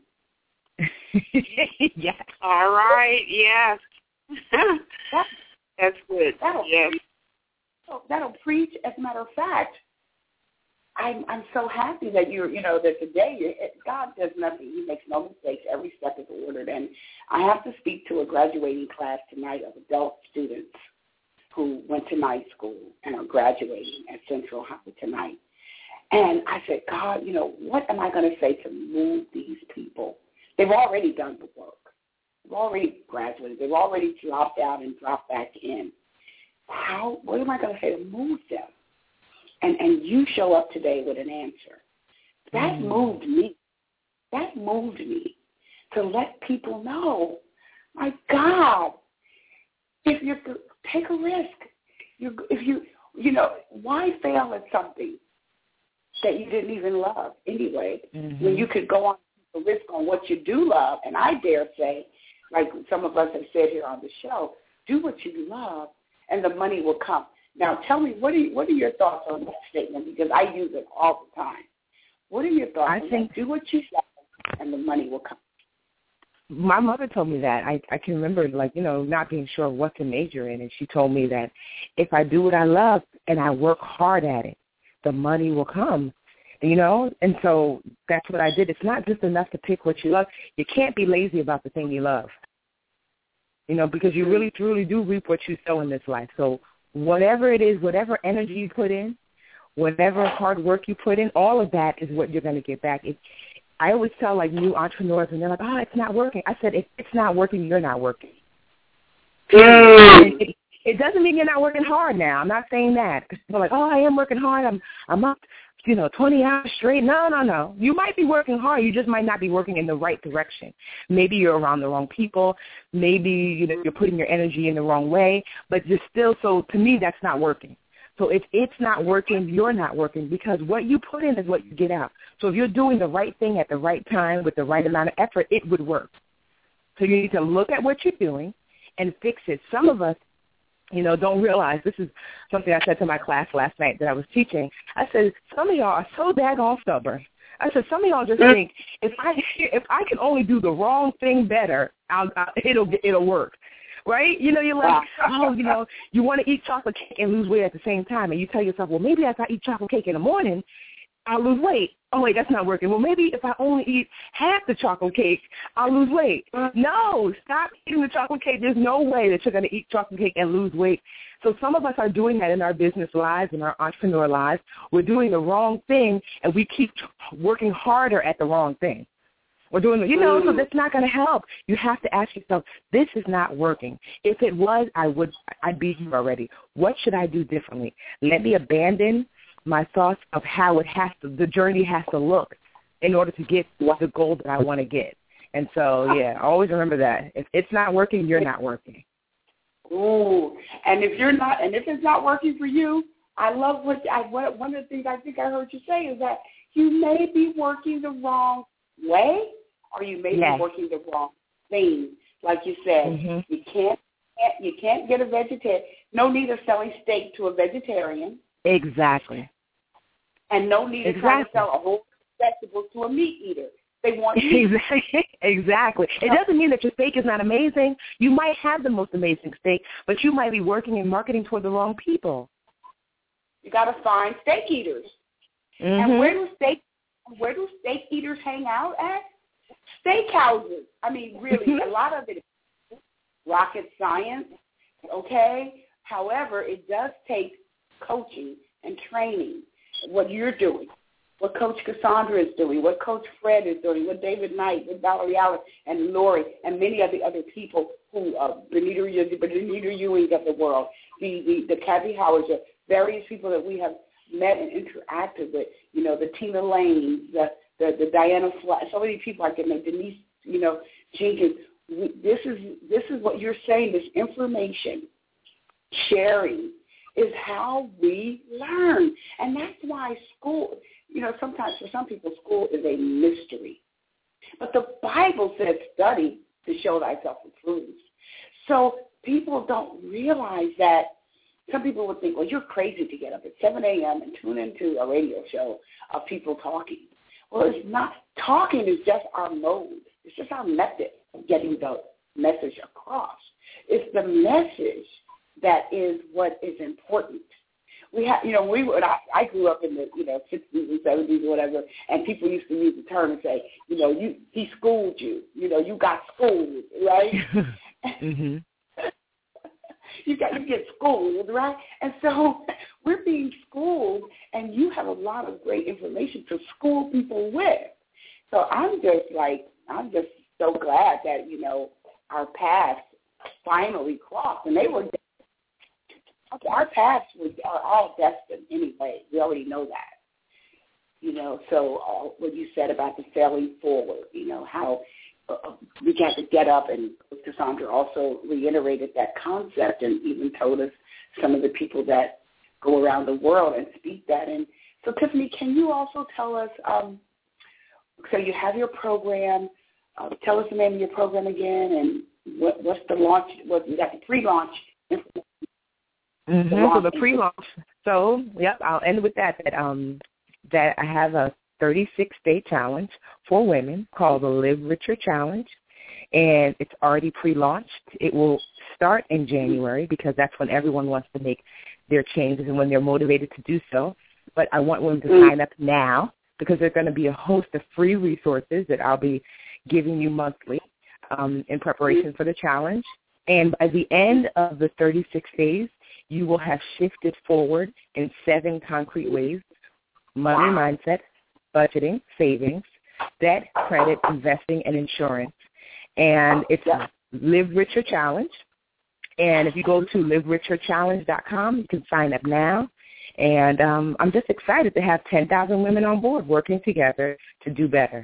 Yes. All right. Yes. that, That's good. That'll yes. Preach, that'll preach. As a matter of fact, I'm I'm so happy that you're, you know, that today God does nothing. He makes no mistakes. Every step is ordered. And I have to speak to a graduating class tonight of adult students who went to night school and are graduating at Central High tonight. And I said, God, you know, what am I going to say to move these people? They've already done the work. They've already graduated. They've already dropped out and dropped back in. How? What am I going to say to move them? And and you show up today with an answer. That mm. moved me. That moved me to let people know, my God, if you take a risk, you if you you know, why fail at something that you didn't even love anyway, mm-hmm. when you could go on the risk on what you do love? And I dare say, like some of us have said here on the show, do what you love, and the money will come. Now, tell me, what are you, what are your thoughts on that statement? Because I use it all the time. What are your thoughts I on think, that? Do what you love, and the money will come. My mother told me that. I, I can remember, like, you know, not being sure what to major in, and she told me that if I do what I love and I work hard at it, the money will come, you know? And so that's what I did. It's not just enough to pick what you love. You can't be lazy about the thing you love, you know, because you really, truly do reap what you sow in this life. So whatever it is, whatever energy you put in, whatever hard work you put in, all of that is what you're going to get back. It, I always tell, like, new entrepreneurs, and they're like, oh, it's not working. I said, if it's not working, you're not working. Mm. It, it doesn't mean you're not working hard now. I'm not saying that. They're like, oh, I am working hard. I'm I'm up you know, twenty hours straight. No, no, no. You might be working hard. You just might not be working in the right direction. Maybe you're around the wrong people. Maybe, you know, you're putting your energy in the wrong way. But you're still, so to me, that's not working. So if it's not working, you're not working, because what you put in is what you get out. So if you're doing the right thing at the right time with the right amount of effort, it would work. So you need to look at what you're doing and fix it. Some of us, you know, don't realize, this is something I said to my class last night that I was teaching. I said, some of y'all are so daggone stubborn. I said, some of y'all just think, if I if I can only do the wrong thing better, I'll, I'll, it'll it'll work, right? You know, you're like, oh, you know, you want to eat chocolate cake and lose weight at the same time, and you tell yourself, well, maybe if I eat chocolate cake in the morning, I'll lose weight. Oh, wait, that's not working. Well, maybe if I only eat half the chocolate cake, I'll lose weight. No, stop eating the chocolate cake. There's no way that you're going to eat chocolate cake and lose weight. So some of us are doing that in our business lives, in our entrepreneur lives. We're doing the wrong thing, and we keep working harder at the wrong thing. We're doing, you know, so that's not going to help. You have to ask yourself, this is not working. If it was, I would, I'd be here already. What should I do differently? Let me abandon my thoughts of how it has to, the journey has to look in order to get the goal that I want to get. And so, yeah, always remember that. If it's not working, you're not working. Ooh, and if you're not, and if it's not working for you, I love what, I, what one of the things I think I heard you say is that you may be working the wrong way, or you may yes. be working the wrong thing. Like you said, mm-hmm. you can't, you can't get a vegetarian. No need of selling steak to a vegetarian. Exactly. And no need of exactly. trying to sell a whole vegetable to a meat eater. They want meat. Exactly. Exactly. It doesn't mean that your steak is not amazing. You might have the most amazing steak, but you might be working and marketing toward the wrong people. You got to find steak eaters. Mm-hmm. And where do steak where do steak eaters hang out at? Steakhouses. I mean, really, a lot of it is rocket science, okay? However, it does take coaching and training, what you're doing, what Coach Cassandra is doing, what Coach Fred is doing, what David Knight, what Valerie Allen, and Lori, and many of the other people who, uh, Benita, Benita Ewing of the world, the, the, the Kathy Howards, the various people that we have met and interacted with, you know, the Tina Lane, the, the, the Diana Flash, so many people I can name, Denise, you know, Jenkins. We, this is this is what you're saying, this information sharing is how we learn. And that's why school, you know, sometimes for some people school is a mystery. But the Bible says study to show thyself approved. So people don't realize that. Some people would think, well, you're crazy to get up at seven a.m. and tune into a radio show of people talking. Well, it's not. Talking is just our mode. It's just our method of getting the message across. It's the message that is what is important. We have, you know, we would. I, I grew up in the, you know, sixties and seventies or whatever, and people used to use the term and say, you know, you he schooled you. You know, you got schooled, right? mm-hmm. You got to get schooled, right? And so we're being schooled, and you have a lot of great information to school people with. So I'm just like, I'm just so glad that, you know, our paths finally crossed, and they were, our paths were, are all destined anyway. We already know that. You know, so uh, what you said about the failing forward, you know, how uh, we got to get up, and Cassandra also reiterated that concept and even told us some of the people that go around the world and speak that. And so, Tiffany, can you also tell us, um, so you have your program, uh, tell us the name of your program again, and what, what's the launch, what you got the pre-launch. Mm-hmm. The so the pre-launch, so, yep, I'll end with that, that, um, that I have a thirty-six day challenge for women called the Live Richer Challenge, and it's already pre-launched. It will start in January because that's when everyone wants to make their changes and when they're motivated to do so. But I want women to sign up now because there's going to be a host of free resources that I'll be giving you monthly um, in preparation for the challenge. And by the end of the thirty-six days, you will have shifted forward in seven concrete ways: money mindset, budgeting, savings, debt, credit, investing, and insurance. And it's a Live Richer Challenge. And if you go to live richer challenge dot com, you can sign up now. And um, I'm just excited to have ten thousand women on board working together to do better.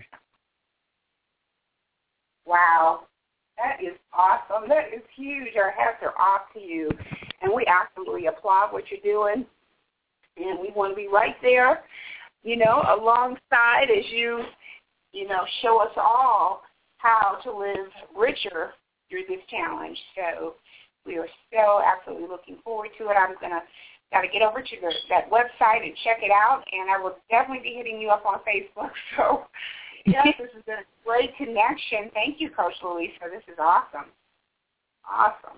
Wow. That is awesome. That is huge. Our hats are off to you. And we absolutely applaud what you're doing. And we want to be right there, you know, alongside as you, you know, show us all how to live richer through this challenge. So we are so absolutely looking forward to it. I'm going to got to get over to the, that website and check it out, and I will definitely be hitting you up on Facebook. So, yes, this has been a great connection. Thank you, Coach Louisa. This is awesome. Awesome.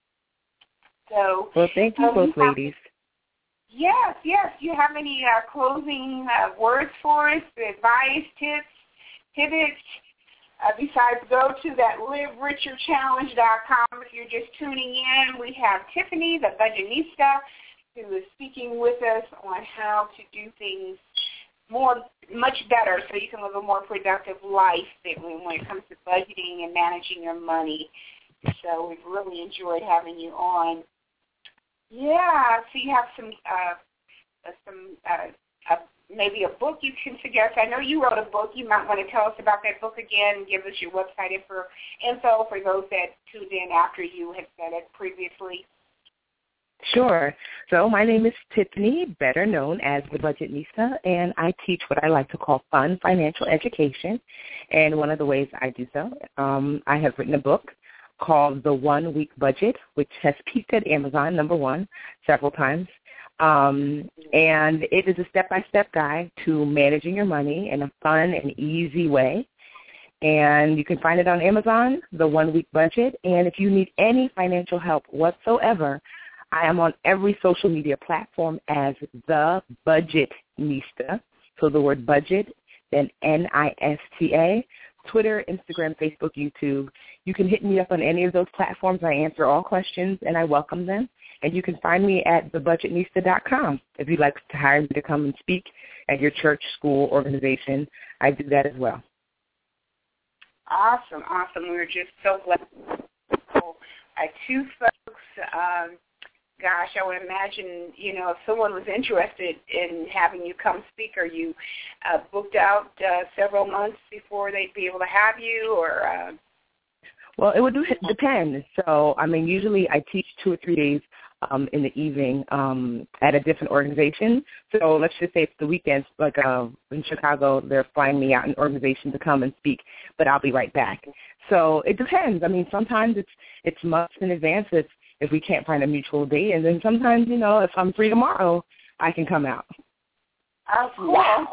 So, well, thank you um, both have, ladies. Yes, yes. Do you have any uh, closing uh, words for us, advice, tips, tidbits? Uh, besides, go to that live richer challenge dot com. If you're just tuning in, we have Tiffany, the Budgetnista, who is speaking with us on how to do things more, much better so you can live a more productive life when it comes to budgeting and managing your money. So we've really enjoyed having you on. Yeah, so you have some, uh, some uh, uh, maybe a book you can suggest. I know you wrote a book. You might want to tell us about that book again and give us your website info, info for those that tuned in after you had said it previously. Sure. So my name is Tiffany, better known as the Budgetnista, and I teach what I like to call fun financial education. And one of the ways I do so, um, I have written a book called The One Week Budget, which has peaked at Amazon, number one, several times. Um, and it is a step-by-step guide to managing your money in a fun and easy way. And you can find it on Amazon, The One Week Budget. And if you need any financial help whatsoever, I am on every social media platform as The Budgetnista. So the word budget, then N I S T A, Twitter, Instagram, Facebook, YouTube. You can hit me up on any of those platforms. I answer all questions, and I welcome them. And you can find me at the budgetnista dot com. If you'd like to hire me to come and speak at your church, school, organization, I do that as well. Awesome, awesome. We're just so glad. So, uh, two folks, um, gosh, I would imagine, you know, if someone was interested in having you come speak, are you uh, booked out uh, several months before they'd be able to have you, or? Uh... Well, it would depend. So, I mean, usually I teach two or three days um, in the evening um, at a different organization. So let's just say it's the weekends, like uh, in Chicago, they're flying me out an organization to come and speak, but I'll be right back. So it depends. I mean, sometimes it's it's months in advance if, if we can't find a mutual date, and then sometimes, you know, if I'm free tomorrow, I can come out. Oh, cool. Wow.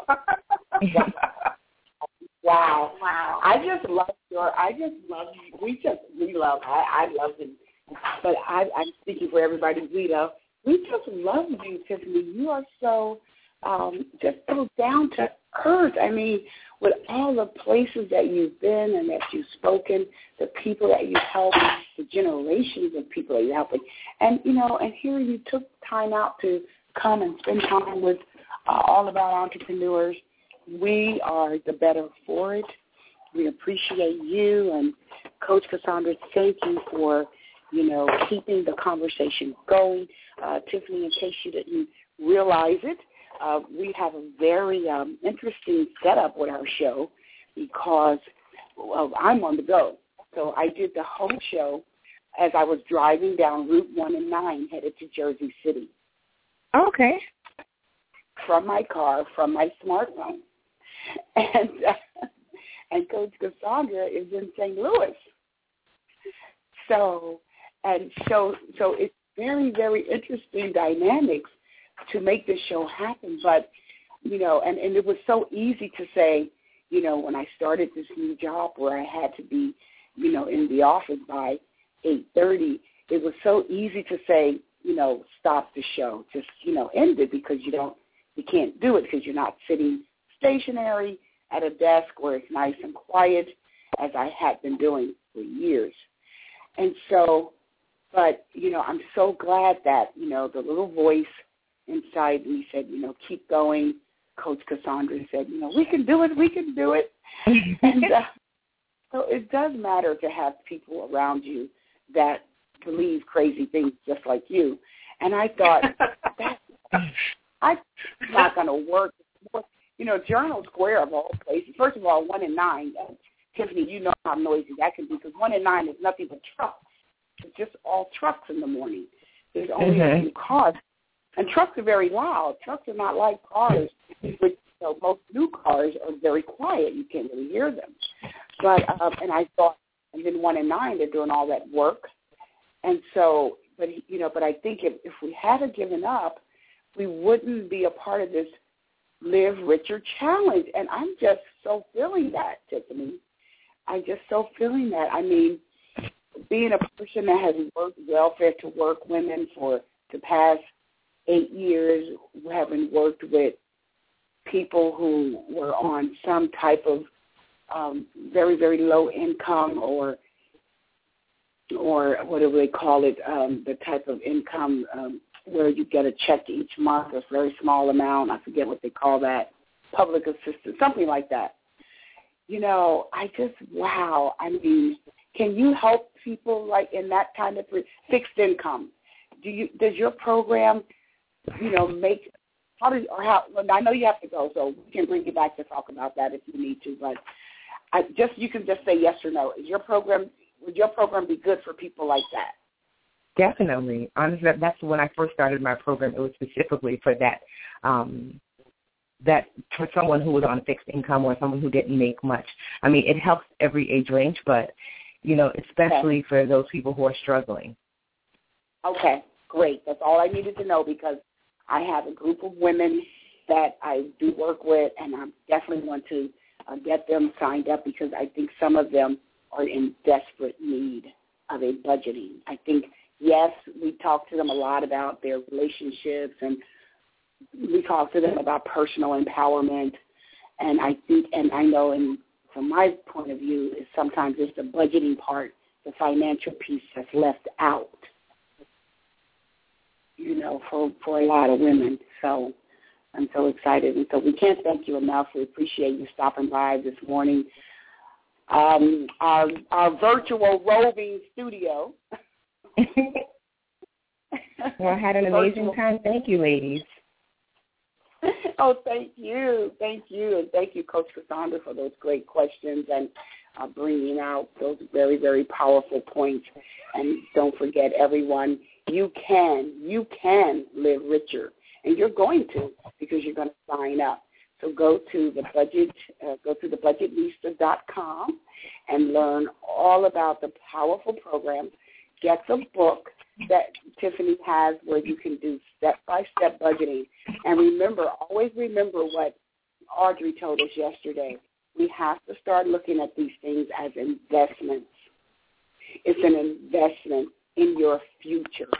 Wow. Wow. I just love your, I just love, we just, we love, I, I love it. But I, I'm speaking for everybody we love. We just love you, Tiffany. You are so, um, just so down to earth. I mean, with all the places that you've been and that you've spoken, the people that you've helped, the generations of people that you're helping. And, you know, and here you took time out to come and spend time with uh, All About Entrepreneurs. We are the better for it. We appreciate you. And Coach Cassandra, thank you for, you know, keeping the conversation going. Uh, Tiffany, in case you didn't realize it, uh, we have a very um, interesting setup with our show because well, I'm on the go. So I did the whole show as I was driving down Route one and nine headed to Jersey City. Okay. From my car, from my smartphone. And, uh, and Coach Cassandra is in Saint Louis. So, and so, so it's very, very interesting dynamics to make this show happen. But, you know, and, and it was so easy to say, you know, when I started this new job where I had to be, you know, in the office by eight thirty, it was so easy to say, you know, stop the show, just, you know, end it because you don't, you can't do it because you're not sitting stationary at a desk where it's nice and quiet as I had been doing for years. And so, but, you know, I'm so glad that, you know, the little voice inside me said, you know, keep going. Coach Cassandra said, you know, we can do it, we can do it. and uh, so it does matter to have people around you that believe crazy things just like you. And I thought, that, I, it's not going to work. You know, Journal Square of all places. First of all, one in nine. Uh, Tiffany, you know how noisy that can be because one in nine is nothing but trucks. It's just all trucks in the morning. There's only mm-hmm. a few cars. And trucks are very loud. Trucks are not like cars, which, you know, most new cars are very quiet. You can't really hear them. But, um, and I thought, and then one in nine, they're doing all that work. And so, but, you know, but I think if, if we hadn't given up, we wouldn't be a part of this Live Richer challenge. And I'm just so feeling that, Tiffany. I'm just so feeling that. I mean, being a person that has worked welfare to work women for the past eight years, having worked with people who were on some type of um, very, very low income or or what do they call it, um, the type of income um, where you get a check each month, a very small amount. I forget what they call that, public assistance, something like that. You know, I just, wow. I mean, can you help people like in that kind of fixed income? Do you, does your program, you know, make, how does, or how, well, I know you have to go, so we can bring you back to talk about that if you need to, but I just, you can just say yes or no. Is your program, would your program be good for people like that? Definitely. Honestly, that's when I first started my program. It was specifically for that, um, that for someone who was on a fixed income or someone who didn't make much. I mean, it helps every age range, but, you know, especially okay. for those people who are struggling. Okay, great. That's all I needed to know because I have a group of women that I do work with, and I definitely want to uh, get them signed up because I think some of them are in desperate need of a budgeting. I think, yes, we talk to them a lot about their relationships, and we talk to them about personal empowerment, and I think, and I know, and from my point of view, is sometimes it's the budgeting part, the financial piece that's left out, you know, for, for a lot of women. So I'm so excited, and so we can't thank you enough. We appreciate you stopping by this morning. Um, our, our virtual roving studio. Well, I had an amazing time. Thank you, ladies. Oh, thank you. Thank you. And thank you, Coach Cassandra, for those great questions and uh, bringing out those very, very powerful points. And don't forget, everyone, you can, you can live richer. And you're going to because you're going to sign up. So go to the budget, uh, go to the budget lista dot com and learn all about the powerful program. Get the book that Tiffany has where you can do step-by-step budgeting. And remember, always remember what Audrey told us yesterday. We have to start looking at these things as investments. It's an investment in your future.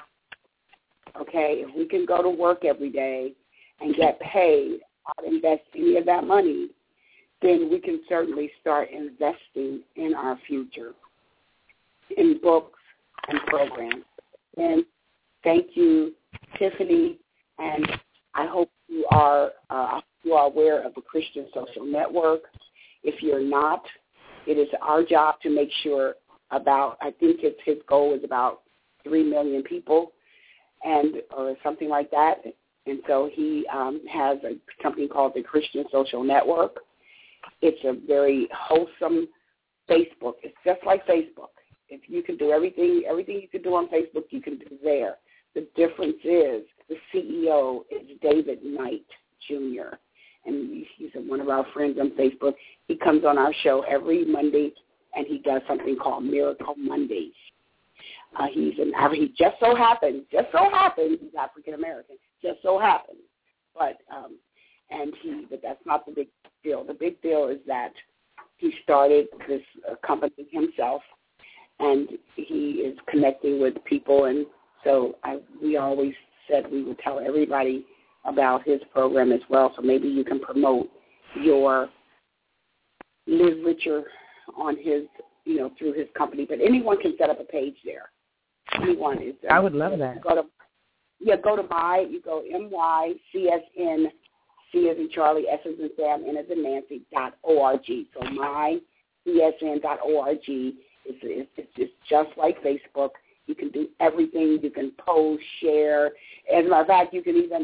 Okay? If we can go to work every day and get paid, not invest any of that money, then we can certainly start investing in our future, in books and programs. And thank you, Tiffany, and I hope you are uh, you are aware of the Christian Social Network. If you're not, it is our job to make sure about, I think his, his goal is about three million people and or something like that. And so he um, has a company called the Christian Social Network. It's a very wholesome Facebook. It's just like Facebook. If you can do everything, everything you can do on Facebook, you can do there. The difference is the C E O is David Knight, Junior, and he's one of our friends on Facebook. He comes on our show every Monday, and he does something called Miracle Mondays. Uh, he's an he just so happens, just so happens he's African American. Just so happens, but um, and he, but that's not the big deal. The big deal is that he started this uh, company himself, and he is connecting with people. And so I, we always said we would tell everybody about his program as well. So maybe you can promote your Live Richer on his, you know, through his company. But anyone can set up a page there. Anyone is. I would love that. Go to, yeah, go to my. You go M Y C S N C as in Charlie, S as in Sam, N as in Nancy dot O R G. So my C S N dot O R G. It's, it's, it's just like Facebook. You can do everything. You can post, share. As a matter of fact, you can even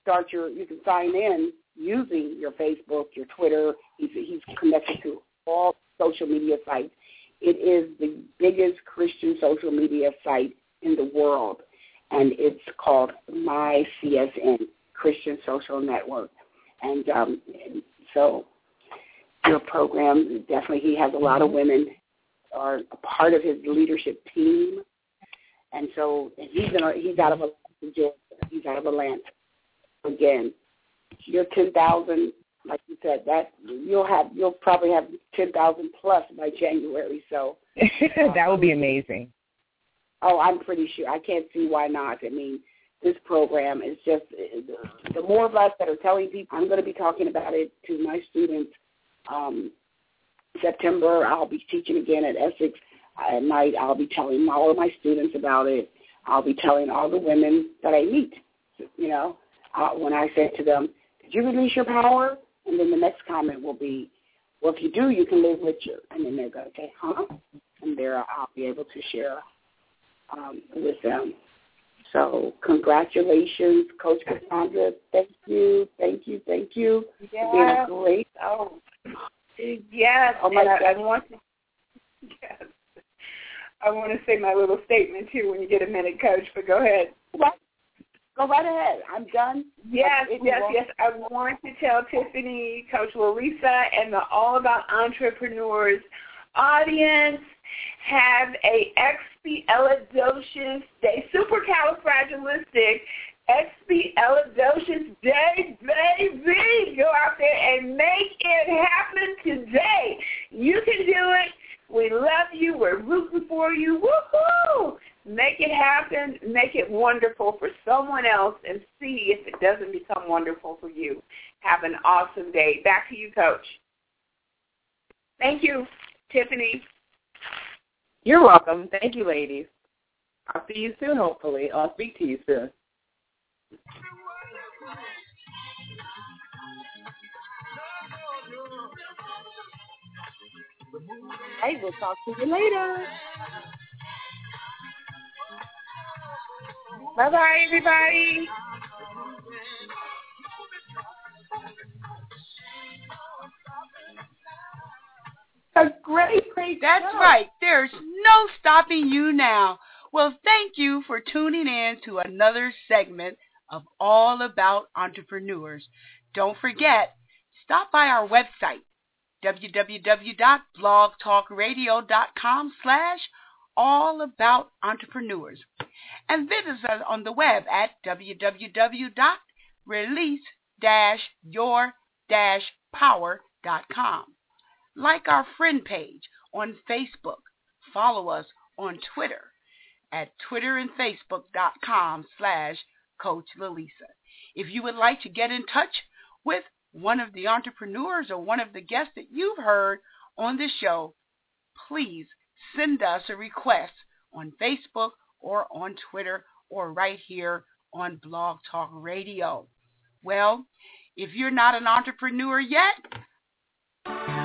start your, you can sign in using your Facebook, your Twitter. He's, he's connected to all social media sites. It is the biggest Christian social media site in the world, and it's called My C S N, Christian Social Network. And, um, and so your program, definitely he has a lot of women are a part of his leadership team. And so and he's in a, he's out of a he's out of Atlanta. Again, you're ten thousand, like you said, that you'll have you'll probably have ten thousand plus by January. So that would be amazing. Oh, I'm pretty sure. I can't see why not. I mean, this program is just the more of us that are telling people. I'm going to be talking about it to my students. Um, September, I'll be teaching again at Essex. At night, I'll be telling all of my students about it. I'll be telling all the women that I meet, you know, uh, when I say to them, did you release your power? And then the next comment will be, well, if you do, you can live with you. And then they're going to say, huh? And there I'll be able to share um, with them. So congratulations, Coach Cassandra. Thank you, thank you, thank you. Yeah. For being a great. Oh, yes. Oh, my and God. I, I want to. Yes. I want to say my little statement too when you get a minute, Coach. But go ahead. What? Go right ahead. I'm done. Yes, yes, yes. I want to tell Tiffany, Coach Lalisa, and the All About Entrepreneurs audience have a expialidocious day, supercalifragilistic expialidocious day, baby. Go out there and make it happen today. You can do it. We love you. We're rooting for you. Woohoo! Make it happen. Make it wonderful for someone else and see if it doesn't become wonderful for you. Have an awesome day. Back to you, Coach. Thank you, Tiffany. You're welcome. Thank you, ladies. I'll see you soon, hopefully. I'll speak to you soon. Hey, we'll talk to you later. Bye-bye, everybody. A great, great That's show. right. There's no stopping you now. Well, thank you for tuning in to another segment of All About Entrepreneurs. Don't forget, stop by our website, www.blogtalkradio.com slash all about entrepreneurs, and visit us on the web at www dot release dash your dash power dot com. Like our friend page on Facebook. Follow us on Twitter at twitter and facebook dot com slash Coach Lalisa. If you would like to get in touch with one of the entrepreneurs or one of the guests that you've heard on this show, please send us a request on Facebook or on Twitter or right here on Blog Talk Radio. Well, if you're not an entrepreneur yet,